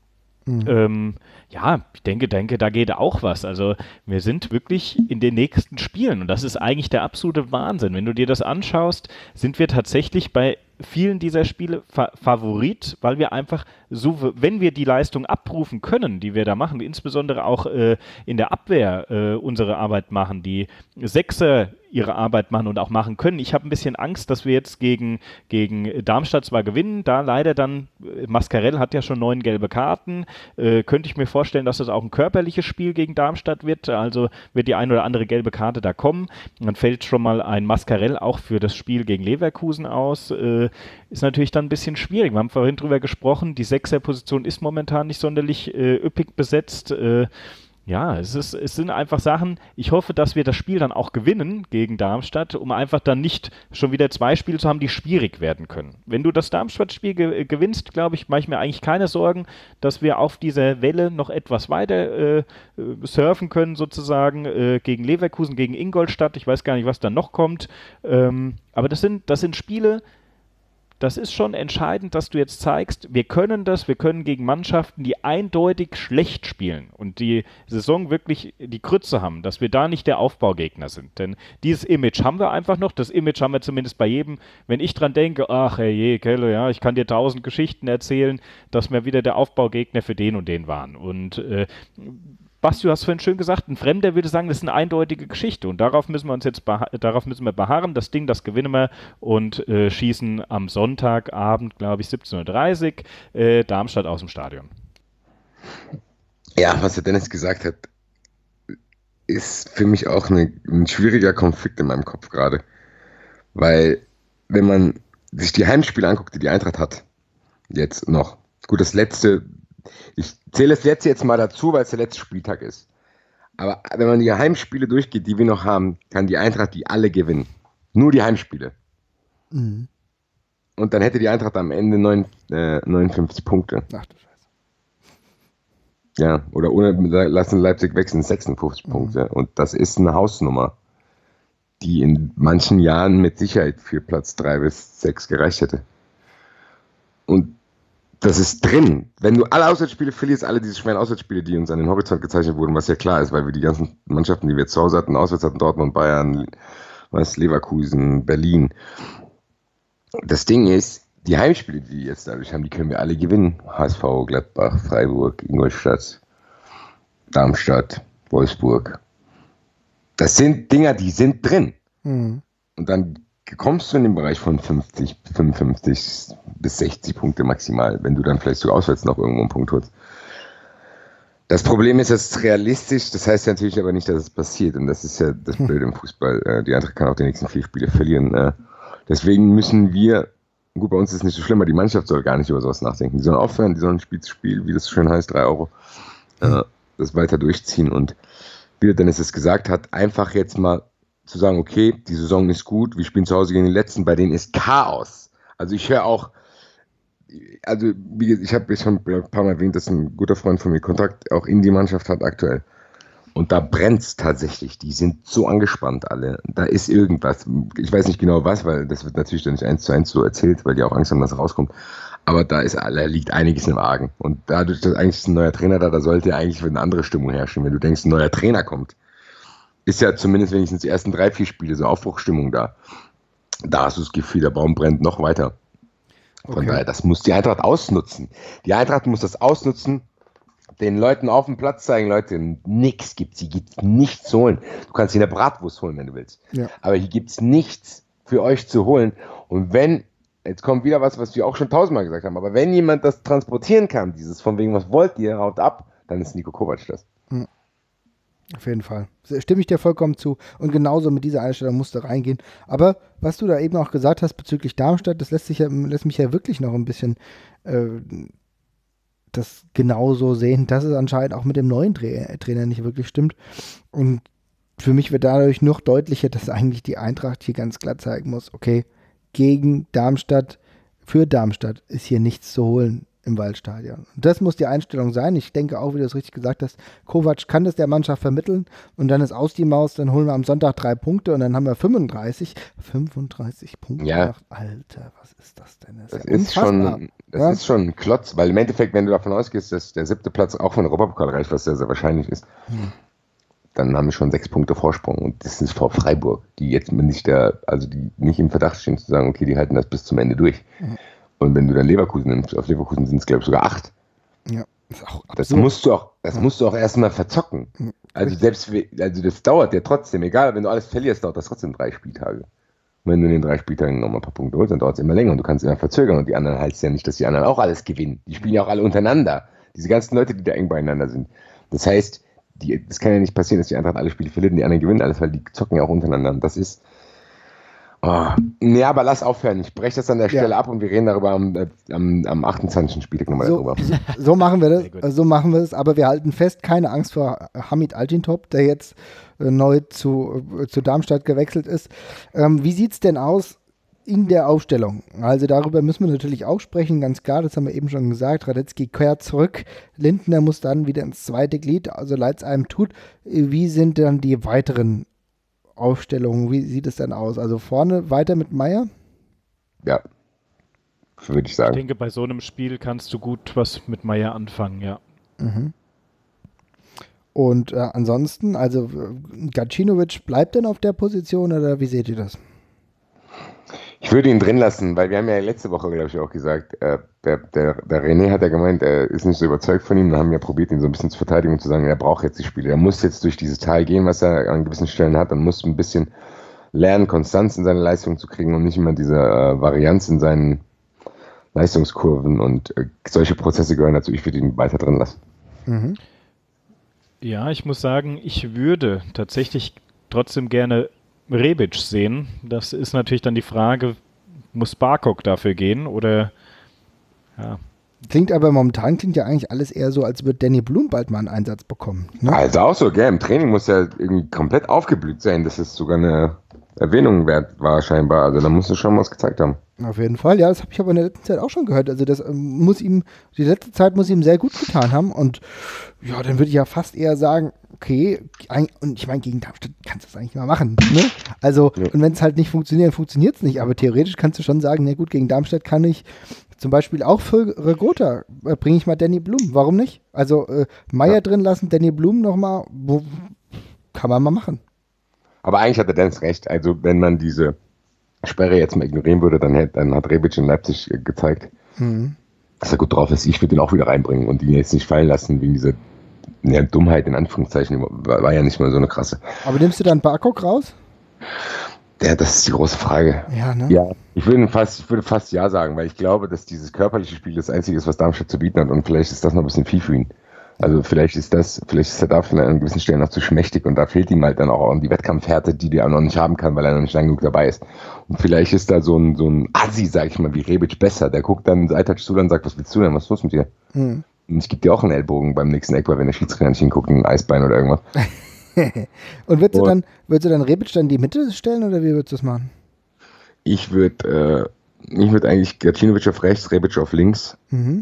Ich denke, da geht auch was. Also wir sind wirklich in den nächsten Spielen und das ist eigentlich der absolute Wahnsinn. Wenn du dir das anschaust, sind wir tatsächlich bei vielen dieser Spiele Favorit, weil wir einfach so, wenn wir die Leistung abrufen können, die wir da machen, insbesondere auch in der Abwehr unsere Arbeit machen, die Sechser ihre Arbeit machen und auch machen können. Ich habe ein bisschen Angst, dass wir jetzt gegen Darmstadt zwar gewinnen, da leider dann, Mascarell hat ja schon 9 gelbe Karten, könnte ich mir vorstellen, dass das auch ein körperliches Spiel gegen Darmstadt wird, also wird die ein oder andere gelbe Karte da kommen. Und dann fällt schon mal ein Mascarell auch für das Spiel gegen Leverkusen aus. Ist natürlich dann ein bisschen schwierig. Wir haben vorhin drüber gesprochen, die Sechserposition ist momentan nicht sonderlich üppig besetzt. Ja, es sind einfach Sachen, ich hoffe, dass wir das Spiel dann auch gewinnen gegen Darmstadt, um einfach dann nicht schon wieder 2 Spiele zu haben, die schwierig werden können. Wenn du das Darmstadt-Spiel gewinnst, glaube ich, mache ich mir eigentlich keine Sorgen, dass wir auf dieser Welle noch etwas weiter surfen können, sozusagen, gegen Leverkusen, gegen Ingolstadt. Ich weiß gar nicht, was dann noch kommt. Aber das sind Spiele. Das ist schon entscheidend, dass du jetzt zeigst, wir können gegen Mannschaften, die eindeutig schlecht spielen und die Saison wirklich die Krütze haben, dass wir da nicht der Aufbaugegner sind. Denn dieses Image haben wir einfach noch, das Image haben wir zumindest bei jedem, wenn ich dran denke, ach herrje, Kelle, ja, ich kann dir 1000 Geschichten erzählen, dass wir wieder der Aufbaugegner für den und den waren. Und Basti, du hast vorhin schön gesagt, ein Fremder würde sagen, das ist eine eindeutige Geschichte und darauf müssen wir beharren. Das Ding, das gewinnen wir und schießen am Sonntagabend, glaube ich, 17:30 Uhr, Darmstadt aus dem Stadion. Ja, was der Dennis gesagt hat, ist für mich auch ein schwieriger Konflikt in meinem Kopf gerade. Weil, wenn man sich die Heimspiele anguckt, die Eintracht hat, jetzt noch, gut, das letzte, ich zähle das letzte jetzt mal dazu, weil es der letzte Spieltag ist. Aber wenn man die Heimspiele durchgeht, die wir noch haben, kann die Eintracht die alle gewinnen. Nur die Heimspiele. Mhm. Und dann hätte die Eintracht am Ende 59 Punkte. Ach du Scheiße. Ja, oder lassen Leipzig wechseln, 56 Punkte. Und das ist eine Hausnummer, die in manchen Jahren mit Sicherheit für Platz 3 bis 6 gereicht hätte. Und das ist drin. Wenn du alle Auswärtsspiele verlierst, alle diese schweren Auswärtsspiele, die uns an den Horizont gezeichnet wurden, was ja klar ist, weil wir die ganzen Mannschaften, die wir zu Hause hatten, auswärts hatten, Dortmund, Bayern, Leverkusen, Berlin. Das Ding ist, die Heimspiele, die wir jetzt dadurch haben, die können wir alle gewinnen. HSV, Gladbach, Freiburg, Ingolstadt, Darmstadt, Wolfsburg. Das sind Dinger, die sind drin. Mhm. Und dann kommst du in den Bereich von 50, 55 bis 60 Punkte maximal, wenn du dann vielleicht sogar auswärts noch irgendwo einen Punkt holst. Das Problem ist, es ist realistisch, das heißt ja natürlich aber nicht, dass es passiert. Und das ist ja das Blöde im Fußball. Die Eintracht kann auch die nächsten 4 Spiele verlieren. Deswegen müssen wir, gut, bei uns ist es nicht so schlimm, aber die Mannschaft soll gar nicht über sowas nachdenken. Die sollen aufhören, die sollen Spiel zu Spiel, wie das so schön heißt, 3 Euro, das weiter durchziehen. Und wie der Dennis es gesagt hat, einfach jetzt mal zu sagen, okay, die Saison ist gut, wir spielen zu Hause gegen den Letzten, bei denen ist Chaos. Also ich höre auch, also ich habe schon ein paar Mal erwähnt, dass ein guter Freund von mir Kontakt auch in die Mannschaft hat aktuell. Und da brennt es tatsächlich. Die sind so angespannt alle. Da ist irgendwas. Ich weiß nicht genau was, weil das wird natürlich dann nicht 1:1 so erzählt, weil die auch Angst haben, dass es rauskommt. Aber da liegt einiges im Argen. Und dadurch, dass eigentlich ein neuer Trainer da sollte eigentlich eine andere Stimmung herrschen. Wenn du denkst, ein neuer Trainer kommt, ist ja zumindest wenigstens die ersten 3, 4 Spiele so Aufbruchstimmung da. Da hast du das Gefühl, der Baum brennt noch weiter. Von daher, das muss die Eintracht ausnutzen. Die Eintracht muss das ausnutzen, den Leuten auf dem Platz zeigen, Leute, nichts gibt's, hier gibt's nichts zu holen. Du kannst hier eine Bratwurst holen, wenn du willst. Ja. Aber hier gibt's nichts für euch zu holen. Und wenn, jetzt kommt wieder was wir auch schon 1000-mal gesagt haben, aber wenn jemand das transportieren kann, dieses von wegen, was wollt ihr, haut ab, dann ist Nico Kovac das. Mhm. Auf jeden Fall. Stimme ich dir vollkommen zu. Und genauso mit dieser Einstellung musst du reingehen. Aber was du da eben auch gesagt hast bezüglich Darmstadt, das lässt mich ja wirklich noch ein bisschen das genauso sehen, dass es anscheinend auch mit dem neuen Trainer nicht wirklich stimmt. Und für mich wird dadurch noch deutlicher, dass eigentlich die Eintracht hier ganz klar zeigen muss, okay, gegen Darmstadt, für Darmstadt ist hier nichts zu holen im Waldstadion. Und das muss die Einstellung sein. Ich denke auch, wie du es richtig gesagt hast, Kovac kann das der Mannschaft vermitteln und dann ist aus die Maus, dann holen wir am Sonntag 3 Punkte und dann haben wir 35 Punkte. Ja. Alter, was ist das denn? Das ist schon ein Klotz, weil im Endeffekt, wenn du davon ausgehst, dass der 7. Platz auch von Europapokal reicht, was sehr, sehr wahrscheinlich ist, dann haben wir schon 6 Punkte Vorsprung und das ist vor Freiburg, die jetzt die nicht im Verdacht stehen zu sagen, okay, die halten das bis zum Ende durch. Und wenn du dann Leverkusen nimmst, auf Leverkusen sind es, glaube ich, sogar 8. Ja. Das ist auch Das absurd. musst du auch erstmal verzocken. Also also das dauert ja trotzdem, egal, wenn du alles verlierst, dauert das trotzdem 3 Spieltage. Und wenn du in den 3 Spieltagen nochmal ein paar Punkte holst, dann dauert es immer länger und du kannst immer verzögern und die anderen heißt ja nicht, dass die anderen auch alles gewinnen. Die spielen ja auch alle untereinander. Diese ganzen Leute, die da eng beieinander sind. Das heißt, das kann ja nicht passieren, dass die Eintracht alle Spiele verliert und die anderen gewinnen alles, weil die zocken ja auch untereinander. Und das ist, nee, aber lass aufhören. Ich breche das an der Stelle ab und wir reden darüber am 28. Spieltag nochmal darüber. So machen wir Sehr gut. das. So machen wir es. Aber wir halten fest, keine Angst vor Hamid Altintop, der jetzt neu zu Darmstadt gewechselt ist. Wie sieht es denn aus in der Aufstellung? Also darüber müssen wir natürlich auch sprechen, ganz klar, das haben wir eben schon gesagt. Radetzky kehrt zurück, Lindner muss dann wieder ins zweite Glied, also leid es einem tut. Wie sind dann die weiteren Aufstellungen? Wie sieht es denn aus? Also vorne weiter mit Meier? Ja, würde ich Ich sagen. denke, bei so einem Spiel kannst du gut was mit Meier anfangen, ja. Und ansonsten, also Gacinovic bleibt denn auf der Position oder wie seht ihr das? Ich würde ihn drin lassen, weil wir haben ja letzte Woche, glaube ich, auch gesagt, der René hat ja gemeint, er ist nicht so überzeugt von ihm. Dann haben wir probiert, ihn so ein bisschen zu verteidigen und zu sagen, er braucht jetzt die Spiele. Er muss jetzt durch dieses Tal gehen, was er an gewissen Stellen hat. Dann muss ein bisschen lernen, Konstanz in seine Leistung zu kriegen und nicht immer diese Varianz in seinen Leistungskurven. Und solche Prozesse gehören dazu. Ich würde ihn weiter drin lassen. Ja, ich muss sagen, ich würde tatsächlich trotzdem gerne Rebic sehen. Das ist natürlich dann die Frage, muss Barkok dafür gehen oder ja. Klingt ja eigentlich alles eher so, als würde Danny Blum bald mal einen Einsatz bekommen. Ne? Also auch so, gell? Im Training muss er irgendwie komplett aufgeblüht sein, dass es sogar eine Erwähnung wert war scheinbar. Also da musst du schon was gezeigt haben. Auf jeden Fall, ja, das habe ich aber in der letzten Zeit auch schon gehört. Also das die letzte Zeit muss ihm sehr gut getan haben und ja, dann würde ich ja fast eher sagen, okay, und ich meine, gegen Darmstadt kannst du das eigentlich mal machen, ne? Also, und wenn es halt nicht funktioniert, funktioniert es nicht, aber theoretisch kannst du schon sagen, na gut, gegen Darmstadt kann ich zum Beispiel auch für Regota bringe ich mal Danny Blum, warum nicht? Also Meier drin lassen, Danny Blum nochmal, kann man mal machen. Aber eigentlich hat der Dennis recht. Also wenn man diese Sperre jetzt mal ignorieren würde, dann hat Rebic in Leipzig gezeigt, dass er gut drauf ist. Ich würde ihn auch wieder reinbringen und ihn jetzt nicht fallen lassen wegen dieser Dummheit in Anführungszeichen. War ja nicht mal so eine krasse. Aber nimmst du dann Barkok raus? Ja, das ist die große Frage. Ja, ne? Ja, ich würde fast ja sagen, weil ich glaube, dass dieses körperliche Spiel das Einzige ist, was Darmstadt zu bieten hat und vielleicht ist das noch ein bisschen viel für ihn. Also vielleicht ist er dafür an gewissen Stellen noch zu schmächtig und da fehlt ihm halt dann auch die Wettkampfhärte, die er noch nicht haben kann, weil er noch nicht lange genug dabei ist. Und vielleicht ist da so ein Assi, sag ich mal, wie Rebic besser. Der guckt dann Seitag zu und sagt, was willst du denn, was ist los mit dir? Und ich gebe dir auch einen Ellbogen beim nächsten Eckball, wenn der Schiedsrichter nicht hinguckt, ein Eisbein oder irgendwas. Und würdest du dann Rebic dann in die Mitte stellen oder wie würdest du das machen? Ich würde eigentlich Gacinovic auf rechts, Rebic auf links.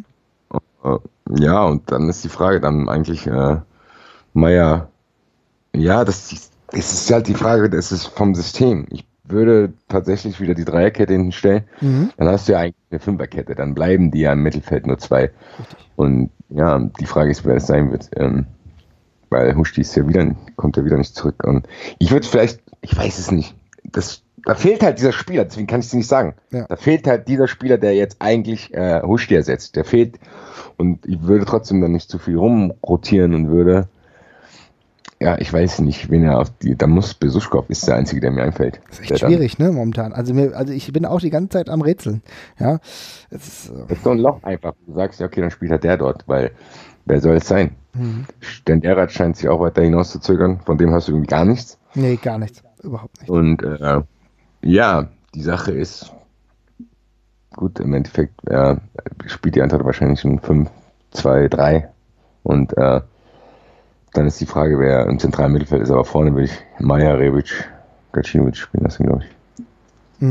Ja, und dann ist die Frage dann eigentlich Meier. Ja, das ist halt die Frage, das ist vom System. Ich würde tatsächlich wieder die Dreierkette hinten stellen. Dann hast du ja eigentlich eine Fünferkette. Dann bleiben die ja im Mittelfeld nur 2. Und ja, die Frage ist, wer es sein wird. Weil Huschti kommt ja wieder nicht zurück. Und ich würde vielleicht, ich weiß es nicht, da fehlt halt dieser Spieler, deswegen kann ich es nicht sagen. Ja. Da fehlt halt dieser Spieler, der jetzt eigentlich Huschti ersetzt. Der fehlt und ich würde trotzdem dann nicht zu viel rumrotieren und würde, ja, ich weiß nicht, wen er da muss Besuschkow ist der Einzige, der mir einfällt. Das ist echt schwierig, ne, momentan. Also ich bin auch die ganze Zeit am Rätseln. Ja, das ist so ein Loch einfach. Du sagst ja, okay, dann spielt halt der dort, weil wer soll es sein? Denn Erat scheint sich auch weiter hinauszuzögern, von dem hast du irgendwie gar nichts. Nee, gar nichts. Überhaupt nicht. Und ja, die Sache ist, gut, im Endeffekt spielt die Eintracht wahrscheinlich ein 5-2-3 und dann ist die Frage, wer im zentralen Mittelfeld ist, aber vorne würde ich Meier, Rebic, Gacinovic spielen lassen, glaube ich.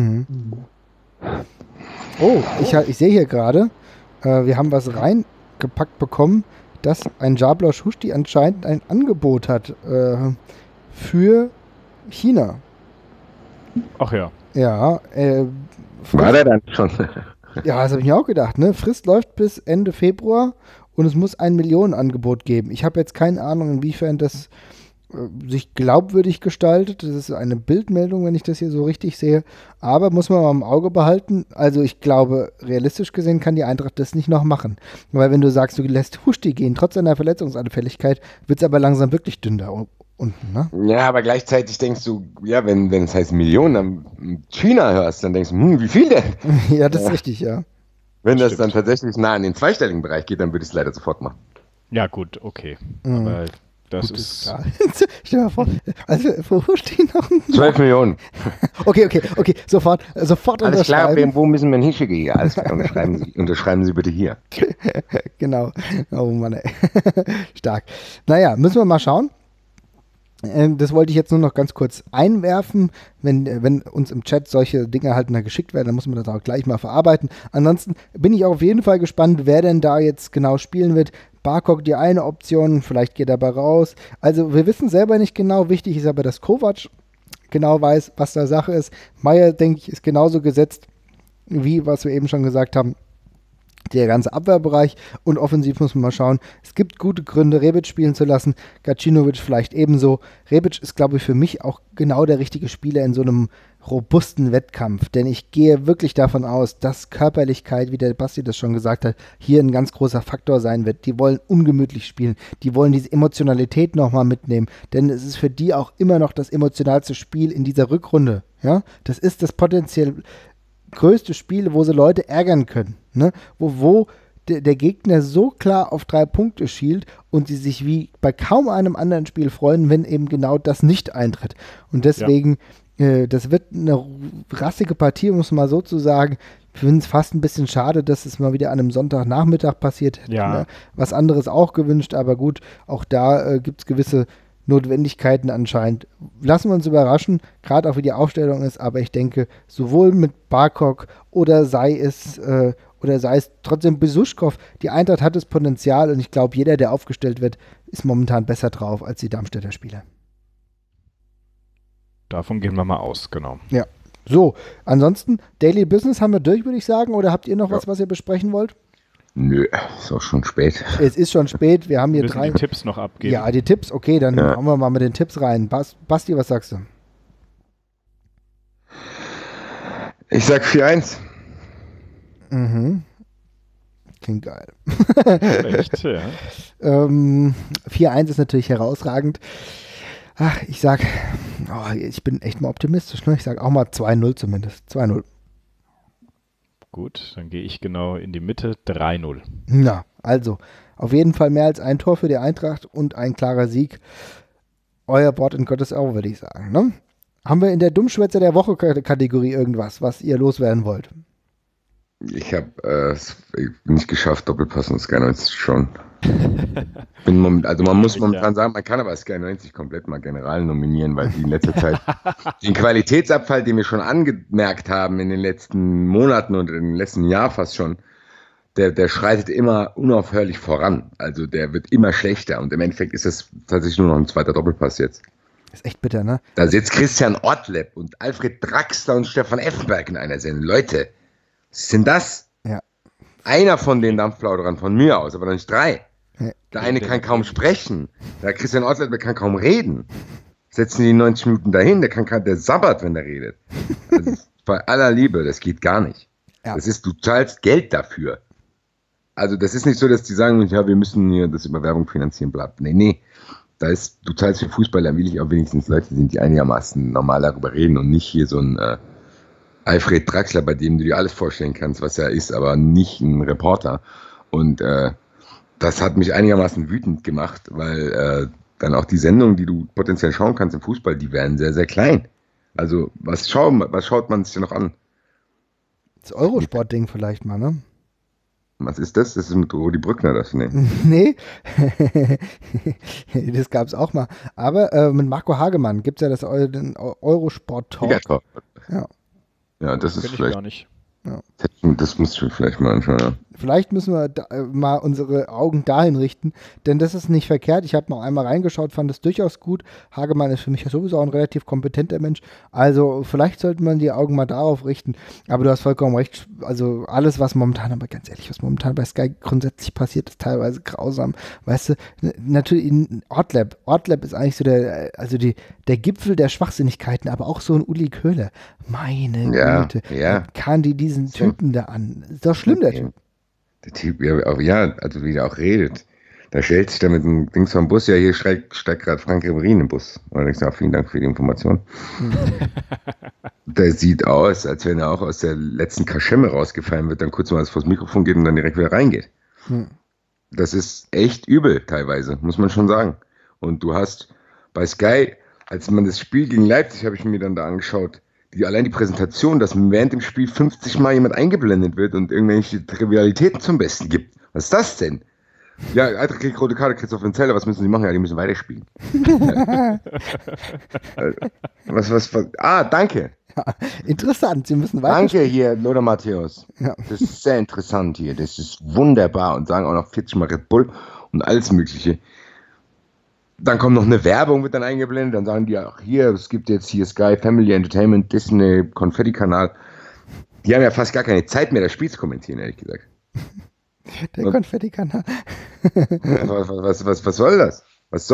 Oh, ich sehe hier gerade, wir haben was reingepackt bekommen, dass ein Jablosch Huschti anscheinend ein Angebot hat für China. Ach ja. Ja. War der dann schon? Ja, das habe ich mir auch gedacht. Ne? Frist läuft bis Ende Februar und es muss ein Millionenangebot geben. Ich habe jetzt keine Ahnung, inwiefern das sich glaubwürdig gestaltet. Das ist eine Bildmeldung, wenn ich das hier so richtig sehe. Aber muss man mal im Auge behalten. Also ich glaube, realistisch gesehen kann die Eintracht das nicht noch machen. Weil wenn du sagst, du lässt Huschti gehen, trotz seiner Verletzungsanfälligkeit, wird es aber langsam wirklich dünn da unten. Ne? Ja, aber gleichzeitig denkst du, ja, wenn es heißt Millionen, dann China hörst, dann denkst du, wie viel denn? Ja, das ist richtig, ja. Wenn das dann tatsächlich nah in den zweistelligen Bereich geht, dann würde ich es leider sofort machen. Ja, gut, okay. Aber das Gut, ist. klar. Stell dir mal vor, also wo steht noch ein 12 Millionen. Okay, sofort Alles klar, unterschreiben. wo müssen wir denn hinschicken? Ja, alles klar, unterschreiben Sie bitte hier. Genau. Oh Mann, ey. Stark. Naja, müssen wir mal schauen. Das wollte ich jetzt nur noch ganz kurz einwerfen. Wenn uns im Chat solche Dinge halt mal geschickt werden, dann muss man das auch gleich mal verarbeiten. Ansonsten bin ich auch auf jeden Fall gespannt, wer denn da jetzt genau spielen wird. Barkok die eine Option, vielleicht geht er dabei raus. Also wir wissen selber nicht genau. Wichtig ist aber, dass Kovac genau weiß, was da Sache ist. Meier, denke ich, ist genauso gesetzt, wie was wir eben schon gesagt haben. Der ganze Abwehrbereich und offensiv muss man mal schauen. Es gibt gute Gründe, Rebic spielen zu lassen, Gacinovic vielleicht ebenso. Rebic ist, glaube ich, für mich auch genau der richtige Spieler in so einem robusten Wettkampf, denn ich gehe wirklich davon aus, dass Körperlichkeit, wie der Basti das schon gesagt hat, hier ein ganz großer Faktor sein wird. Die wollen ungemütlich spielen, die wollen diese Emotionalität nochmal mitnehmen, denn es ist für die auch immer noch das emotionalste Spiel in dieser Rückrunde. Ja? Das ist das potenziell größte Spiel, wo sie Leute ärgern können, ne? Wo der Gegner so klar auf 3 Punkte schielt und sie sich wie bei kaum einem anderen Spiel freuen, wenn eben genau das nicht eintritt. Und deswegen, das wird eine rassige Partie, muss man mal so zu sagen. Ich finde es fast ein bisschen schade, dass es mal wieder an einem Sonntagnachmittag passiert. Ja. Was anderes auch gewünscht, aber gut, auch da gibt es gewisse Notwendigkeiten anscheinend. Lassen wir uns überraschen, gerade auch wie die Aufstellung ist, aber ich denke, sowohl mit Barkok oder sei es trotzdem Besuschkow, die Eintracht hat das Potenzial und ich glaube, jeder, der aufgestellt wird, ist momentan besser drauf als die Darmstädter Spieler. Davon gehen wir mal aus, genau. Ja. So, ansonsten, Daily Business haben wir durch, würde ich sagen, oder habt ihr noch was ihr besprechen wollt? Nö, ist auch schon spät. Es ist schon spät, wir haben hier Wir müssen 3. die Tipps noch abgeben. Ja, die Tipps, okay, dann hauen wir mal mit den Tipps rein. Basti, was sagst du? Ich sag 4-1. Mhm. Klingt geil. Echt, ja. 4-1 ist natürlich herausragend. Ach, ich bin echt mal optimistisch. Ne? Ich sag auch mal 2-0 zumindest. 2-0. Gut, dann gehe ich genau in die Mitte. 3-0. Na, also, auf jeden Fall mehr als ein Tor für die Eintracht und ein klarer Sieg. Euer Wort in Gottes Auge, würde ich sagen. Ne? Haben wir in der Dummschwätzer der Woche-Kategorie irgendwas, was ihr loswerden wollt? Ich habe es nicht geschafft, Doppelpass und Sky 90 schon. Man muss momentan sagen, man kann aber Sky 90 komplett mal general nominieren, weil die in letzter Zeit den Qualitätsabfall, den wir schon angemerkt haben in den letzten Monaten und im letzten Jahr fast schon, der schreitet immer unaufhörlich voran. Also der wird immer schlechter und im Endeffekt ist das tatsächlich nur noch ein zweiter Doppelpass jetzt. Ist echt bitter, ne? Da sitzt Christian Ortleb und Alfred Draxler und Stefan Effenberg in einer Sendung. Leute, was ist denn das? Ja. Einer von den Dampfplauderern von mir aus, aber noch nicht 3. Ja. Der eine kann kaum sprechen. Der Christian Ortleb kann kaum reden. Setzen die 90 Minuten dahin, der sabbert, wenn der redet. Also, bei aller Liebe, das geht gar nicht. Ja. Du zahlst Geld dafür. Also das ist nicht so, dass die sagen, ja, wir müssen hier das über Werbung finanzieren, bla. Nee. Du zahlst für Fußball, dann will ich auch wenigstens Leute sehen, die einigermaßen normal darüber reden und nicht hier so ein Alfred Draxler, bei dem du dir alles vorstellen kannst, was er ist, aber nicht ein Reporter. Und das hat mich einigermaßen wütend gemacht, weil dann auch die Sendungen, die du potenziell schauen kannst im Fußball, die werden sehr, sehr klein. Also was schaut man sich denn noch an? Das Eurosport-Ding vielleicht mal, ne? Was ist das? Das ist mit Rudi Brückner, das? Nee. Nee, das gab es auch mal. Aber mit Marco Hagemann gibt es ja den Eurosport-Talk. Ja, das ist Kenn ich vielleicht. gar nicht. Ja. Das muss ich vielleicht mal anschauen. Ja. Vielleicht müssen wir mal unsere Augen dahin richten, denn das ist nicht verkehrt. Ich habe noch einmal reingeschaut, fand es durchaus gut. Hagemann ist für mich ja sowieso auch ein relativ kompetenter Mensch. Also vielleicht sollte man die Augen mal darauf richten. Aber du hast vollkommen recht. Also alles, was momentan, aber ganz ehrlich, was momentan bei Sky grundsätzlich passiert, ist teilweise grausam. Weißt du, natürlich in Ortlab ist eigentlich so der Gipfel der Schwachsinnigkeiten, aber auch so ein Uli Köhler. Meine Güte. Ja. Kann die diesen Typen da an? Ist doch schlimm, der Typ. Der Typ, also wie der auch redet. Da stellt sich da mit dem Dings vom Bus, ja, hier steigt gerade Frank Ribery im Bus. Und ich sage, vielen Dank für die Information. Der sieht aus, als wenn er auch aus der letzten Kaschemme rausgefallen wird, dann kurz mal vors Mikrofon geht und dann direkt wieder reingeht. Das ist echt übel teilweise, muss man schon sagen. Und du hast bei Sky, als man das Spiel gegen Leipzig, habe ich mir dann da angeschaut, allein die Präsentation, dass während dem Spiel 50 Mal jemand eingeblendet wird und irgendwelche Trivialitäten zum Besten gibt. Was ist das denn? Ja, Eintracht kriegt rote Karte, Christoph Zeller, was müssen sie machen? Ja, die müssen weiterspielen. Danke. Ja, interessant, sie müssen weiterspielen. Danke hier, Lothar Matthäus. Ja. Das ist sehr interessant hier, das ist wunderbar und sagen auch noch 40 Mal Red Bull und alles Mögliche. Dann kommt noch eine Werbung, wird dann eingeblendet, dann sagen die auch hier, es gibt jetzt hier Sky Family Entertainment, Disney, Konfetti-Kanal. Die haben ja fast gar keine Zeit mehr, das Spiel zu kommentieren, ehrlich gesagt. Der Konfetti-Kanal. Was soll das?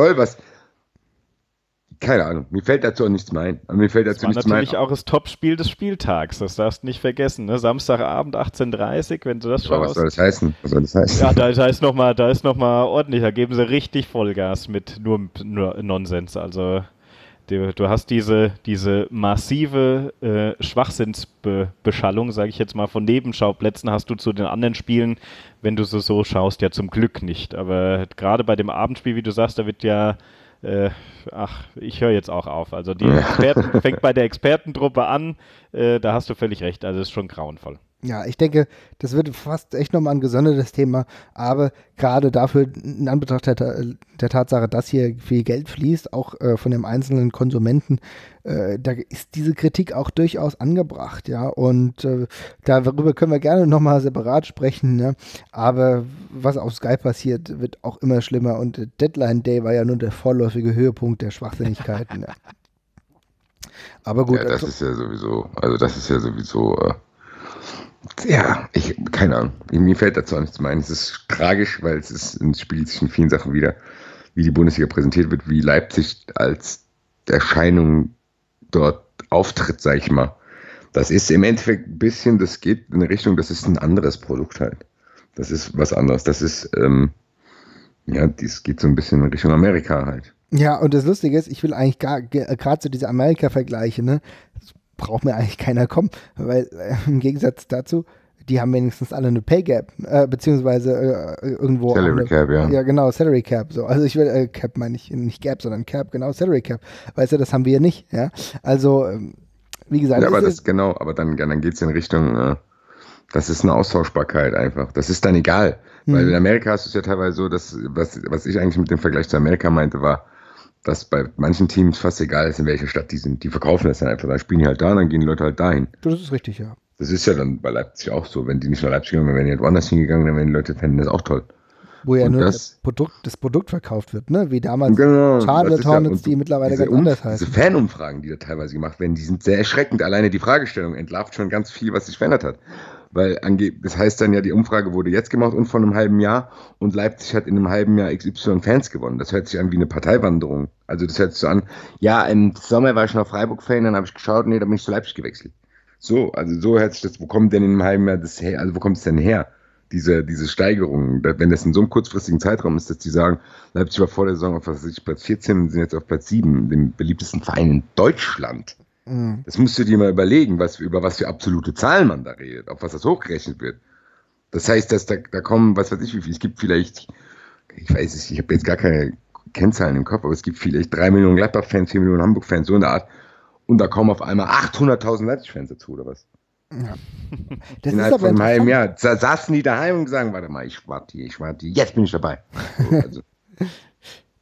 Keine Ahnung, mir fällt dazu auch nichts mehr ein. Das war natürlich auch das Topspiel des Spieltags, das darfst du nicht vergessen. Ne? Samstagabend 18:30 Uhr, wenn du das schaust. Was soll das heißen? Ja, da ist noch mal ordentlich, da geben sie richtig Vollgas mit nur Nonsens. Also du hast diese massive Schwachsinnsbeschallung, sage ich jetzt mal, von Nebenschauplätzen hast du zu den anderen Spielen, wenn du so schaust, ja zum Glück nicht. Aber gerade bei dem Abendspiel, wie du sagst, da wird ja ich höre jetzt auch auf. Also die Experten fängt bei der Expertentruppe an, da hast du völlig recht, also das ist schon grauenvoll. Ja, ich denke, das wird fast echt nochmal ein gesondertes Thema, aber gerade dafür, in Anbetracht der Tatsache, dass hier viel Geld fließt, auch von dem einzelnen Konsumenten, da ist diese Kritik auch durchaus angebracht, ja, und darüber können wir gerne nochmal separat sprechen, ne? Aber was auf Sky passiert, wird auch immer schlimmer und Deadline Day war ja nur der vorläufige Höhepunkt der Schwachsinnigkeiten, ja. Aber gut. Ja, das ist ja sowieso, keine Ahnung. Mir fällt dazu auch nichts mehr ein. Es ist tragisch, weil es spiegelt sich in vielen Sachen wieder, wie die Bundesliga präsentiert wird, wie Leipzig als Erscheinung dort auftritt, sag ich mal. Das ist im Endeffekt ein bisschen, das geht in eine Richtung, das ist ein anderes Produkt halt. Das ist was anderes. Das ist, das geht so ein bisschen in Richtung Amerika halt. Ja, und das Lustige ist, ich will eigentlich gerade so diese Amerika-Vergleiche, ne? Braucht mir eigentlich keiner kommen, weil im Gegensatz dazu, die haben wenigstens alle eine Pay Gap, beziehungsweise irgendwo. Salary Cap, ja. Ja, genau, Salary Cap. So. Also ich will, Cap meine ich nicht Gap, sondern Cap, genau, Salary Cap. Weißt du, das haben wir ja nicht, ja. Also, wie gesagt. Ja, aber dann geht es in Richtung, das ist eine Austauschbarkeit einfach. Das ist dann egal. Weil in Amerika hast du es ja teilweise so, dass, was ich eigentlich mit dem Vergleich zu Amerika meinte, war, dass bei manchen Teams fast egal ist, in welcher Stadt die sind. Die verkaufen das dann einfach. Dann spielen die halt da und dann gehen die Leute halt dahin. Das ist richtig, ja. Das ist ja dann bei Leipzig auch so. Wenn die nicht nach Leipzig gegangen wären, wenn die halt woanders hingegangen, dann wären die Leute, fänden das auch toll. Wo ja nur das Produkt verkauft wird, ne? Wie damals Charlotte Hornets, die mittlerweile ganz anders heißen. Diese Fanumfragen, die da teilweise gemacht werden, die sind sehr erschreckend. Alleine die Fragestellung entlarvt schon ganz viel, was sich verändert hat. Weil das heißt dann ja, die Umfrage wurde jetzt gemacht und vor einem halben Jahr und Leipzig hat in einem halben Jahr XY Fans gewonnen. Das hört sich an wie eine Parteiwanderung. Also das hört sich so an, ja, im Sommer war ich noch Freiburg-Fan, dann habe ich geschaut, nee, dann bin ich zu Leipzig gewechselt. So hört sich das, wo kommt denn in einem halben Jahr das her, also wo kommt es denn her, diese Steigerung? Wenn das in so einem kurzfristigen Zeitraum ist, dass die sagen, Leipzig war vor der Saison auf Platz 14, sind jetzt auf Platz 7, dem beliebtesten Verein in Deutschland. Das musst du dir mal überlegen, über was für absolute Zahlen man da redet, auf was das hochgerechnet wird. Das heißt, dass da kommen, was weiß ich, wie viel, es gibt vielleicht, ich weiß es, ich habe jetzt gar keine Kennzahlen im Kopf, aber es gibt vielleicht 3 Millionen Gladbach-Fans, 4 Millionen Hamburg-Fans, so in der Art. Und da kommen auf einmal 800.000 Leipzig-Fans dazu, oder was? Ja. Das Innerhalb ist aber von einem halben Jahr. Da saßen die daheim und sagen, warte mal, ich warte hier, jetzt bin ich dabei. So, also.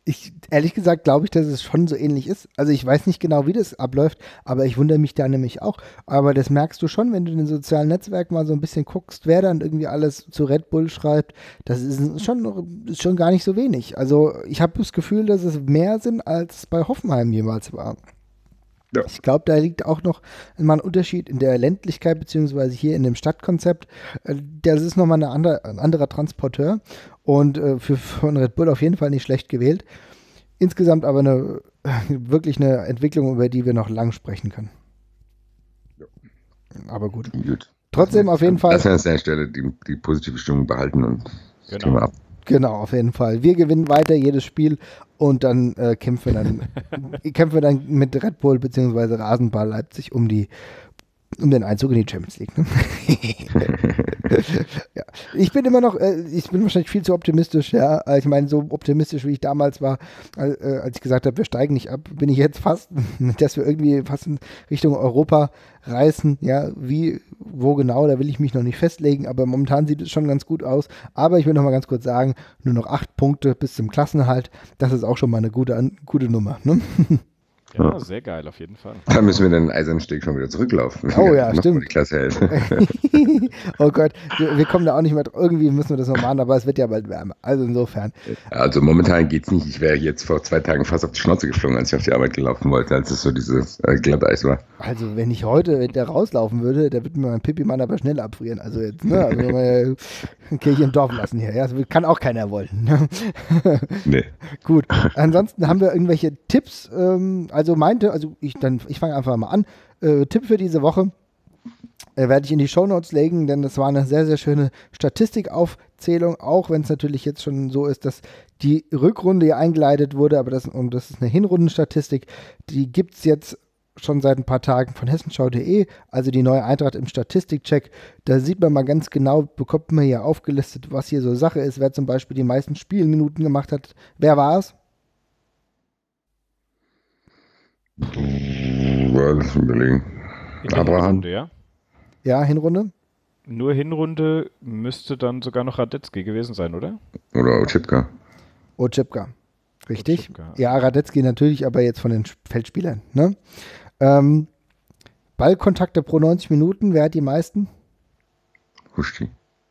Ehrlich gesagt glaube ich, dass es schon so ähnlich ist. Also ich weiß nicht genau, wie das abläuft, aber ich wundere mich da nämlich auch. Aber das merkst du schon, wenn du in den sozialen Netzwerken mal so ein bisschen guckst, wer dann irgendwie alles zu Red Bull schreibt. Das ist schon gar nicht so wenig. Also ich habe das Gefühl, dass es mehr sind, als es bei Hoffenheim jemals war. Ja. Ich glaube, da liegt auch noch mal ein Unterschied in der Ländlichkeit, beziehungsweise hier in dem Stadtkonzept. Das ist nochmal ein anderer Transporteur und von Red Bull auf jeden Fall nicht schlecht gewählt. Insgesamt aber wirklich eine Entwicklung, über die wir noch lang sprechen können. Ja. Aber gut. Gut. Trotzdem auf jeden Fall. Lassen wir an der Stelle die positive Stimmung behalten und das Thema ab. Genau, auf jeden Fall. Wir gewinnen weiter jedes Spiel und dann kämpfen wir dann mit Red Bull bzw. Rasenball Leipzig um den Einzug in die Champions League. Ne? Ja. Ich bin wahrscheinlich viel zu optimistisch, ja. Ich meine, so optimistisch wie ich damals war, als ich gesagt habe, wir steigen nicht ab, bin ich jetzt fast, dass wir irgendwie fast in Richtung Europa reißen, ja, wo genau, da will ich mich noch nicht festlegen, aber momentan sieht es schon ganz gut aus. Aber ich will noch mal ganz kurz sagen, nur noch 8 Punkte bis zum Klassenerhalt, das ist auch schon mal eine gute Nummer, ne? Ja, sehr geil, auf jeden Fall. Da müssen wir den Eisensteg schon wieder zurücklaufen. Oh ja, stimmt. Die Klasse hält. Oh Gott, wir kommen da auch nicht mehr, irgendwie müssen wir das noch machen, aber es wird ja bald wärmer. Also insofern. Also momentan geht's nicht. Ich wäre jetzt vor 2 Tagen fast auf die Schnauze geflogen, als ich auf die Arbeit gelaufen wollte, als es so dieses Glatteis war. Also wenn ich heute da rauslaufen würde, da würde mir mein Pipi-Mann aber schnell abfrieren. Also jetzt, ne, also Kirche im Dorf lassen hier. Ja, das kann auch keiner wollen. Ne? Nee. Gut. Ansonsten haben wir irgendwelche Tipps. Ich fange einfach mal an. Tipp für diese Woche werde ich in die Shownotes legen, denn das war eine sehr, sehr schöne Statistikaufzählung, auch wenn es natürlich jetzt schon so ist, dass die Rückrunde ja eingeleitet wurde, aber das ist eine Hinrundenstatistik, die gibt es jetzt schon seit ein paar Tagen von hessenschau.de, also die neue Eintracht im Statistikcheck. Da sieht man mal ganz genau, bekommt man hier aufgelistet, was hier so Sache ist, wer zum Beispiel die meisten Spielminuten gemacht hat. Wer war es? Lass überlegen. Abraham. Hinrunde, ja? Ja, Hinrunde? Nur Hinrunde müsste dann sogar noch Radetzky gewesen sein, oder? Oder Ochipka. Ochipka. Richtig. Ochipka. Ja, Radetzky natürlich, aber jetzt von den Feldspielern. Ne? Ballkontakte pro 90 Minuten, wer hat die meisten? Huschti.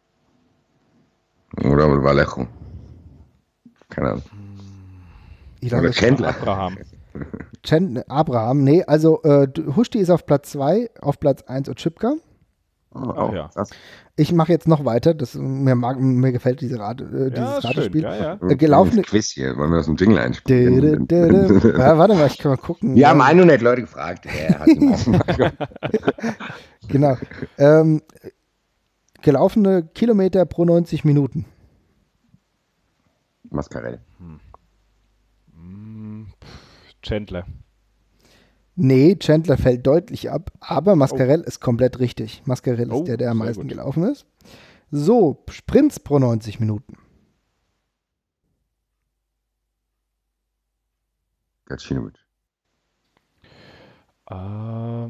Oder Vallejo. Keine Ahnung. Oder Chandler. Abraham, nee, also Huschti ist auf Platz 2, auf Platz 1 Ochipka. Oh, ja. Ich mache jetzt noch weiter, mir gefällt dieses Ratespiel. Ja. Gelaufene Quiz hier, wollen wir das im Jingle einspielen? Ja, warte mal, ich kann mal gucken. Wir haben 100 Leute gefragt. Wer hat die Genau. Gelaufene Kilometer pro 90 Minuten. Mascarell. Chandler. Nee, Chandler fällt deutlich ab, aber Mascarell ist komplett richtig. Mascarell ist der am meisten gelaufen ist. So, Sprints pro 90 Minuten. Gacinovic. Wer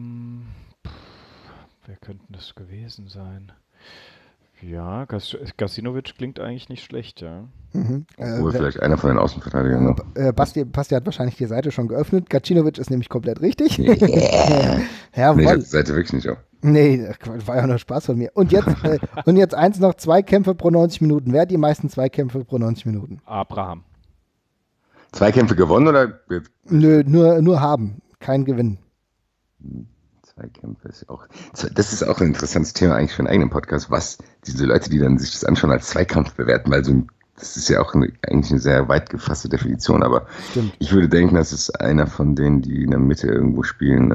könnte das gewesen sein? Ja, Gacinovic klingt eigentlich nicht schlecht, ja. Mhm. Obwohl vielleicht einer von den Außenverteidigern noch. Basti hat wahrscheinlich die Seite schon geöffnet. Gacinovic ist nämlich komplett richtig. Yeah. Jawohl. Nee, ich hab die Seite wirklich nicht auf. Nee, war ja nur Spaß von mir. Und jetzt eins noch, Zweikämpfe pro 90 Minuten. Wer hat die meisten Zweikämpfe pro 90 Minuten? Abraham. Zweikämpfe gewonnen oder? Nö, nur haben, kein Gewinn. Zweikämpfe ist auch. Das ist auch ein interessantes Thema eigentlich für einen eigenen Podcast, was diese Leute, die dann sich das anschauen, als Zweikampf bewerten, weil das ist ja auch eigentlich eine sehr weit gefasste Definition, aber Stimmt. Ich würde denken, das ist einer von denen, die in der Mitte irgendwo spielen.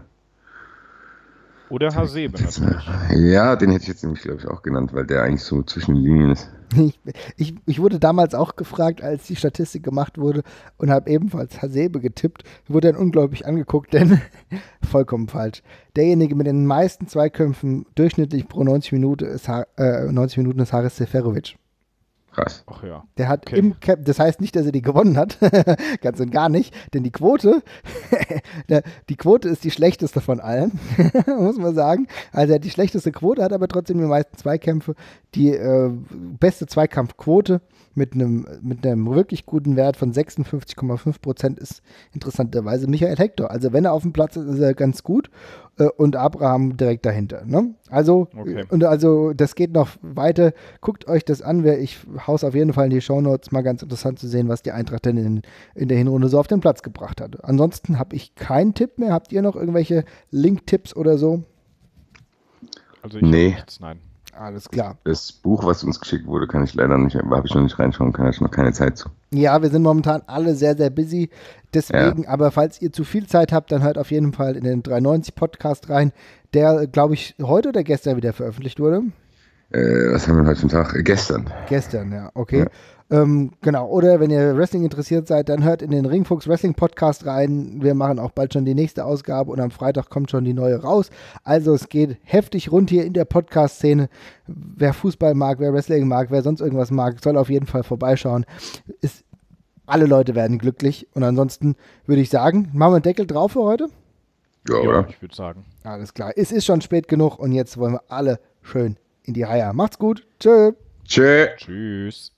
Oder Hasebe natürlich. Ja, den hätte ich jetzt nämlich, glaube ich, auch genannt, weil der eigentlich so zwischen den Linien ist. Ich wurde damals auch gefragt, als die Statistik gemacht wurde und habe ebenfalls Hasebe getippt. Wurde dann unglaublich angeguckt, denn vollkommen falsch. Derjenige mit den meisten Zweikämpfen durchschnittlich pro 90 Minuten ist Haris Seferovic. Krass. Ach ja. Der hat Okay. im Cap, das heißt nicht, dass er die gewonnen hat, ganz und gar nicht, denn die Quote, die Quote ist die schlechteste von allen, muss man sagen. Also er hat die schlechteste Quote, hat aber trotzdem die meisten Zweikämpfe, die beste Zweikampfquote mit einem wirklich guten Wert von 56,5% ist interessanterweise Michael Hector. Also wenn er auf dem Platz ist, ist er ganz gut und Abraham direkt dahinter. Ne? Also, Okay. also das geht noch weiter. Guckt euch das an. Ich hau's auf jeden Fall in die Shownotes. Mal ganz interessant zu sehen, was die Eintracht denn in der Hinrunde so auf den Platz gebracht hat. Ansonsten habe ich keinen Tipp mehr. Habt ihr noch irgendwelche Link-Tipps oder so? Also Nee. hab nichts, nein. Alles klar. Das Buch, was uns geschickt wurde, kann ich leider nicht, habe ich noch nicht reinschauen können, hatte ich noch keine Zeit zu. Ja, wir sind momentan alle sehr, sehr busy. Deswegen, aber falls ihr zu viel Zeit habt, dann hört auf jeden Fall in den 390 Podcast rein, der, glaube ich, heute oder gestern wieder veröffentlicht wurde. Was haben wir heute für einen Tag? Gestern. Gestern, ja, okay. Genau, oder wenn ihr Wrestling interessiert seid, dann hört in den Ringfuchs Wrestling Podcast rein. Wir machen auch bald schon die nächste Ausgabe und am Freitag kommt schon die neue raus. Also es geht heftig rund hier in der Podcast-Szene. Wer Fußball mag, wer Wrestling mag, wer sonst irgendwas mag, soll auf jeden Fall vorbeischauen. Alle Leute werden glücklich und ansonsten würde ich sagen, machen wir einen Deckel drauf für heute? Ja, Ja, oder? ich würde sagen. Alles klar, es ist schon spät genug und jetzt wollen wir alle schön in die Reihe. Macht's gut, tschö. Tschö. Tschüss.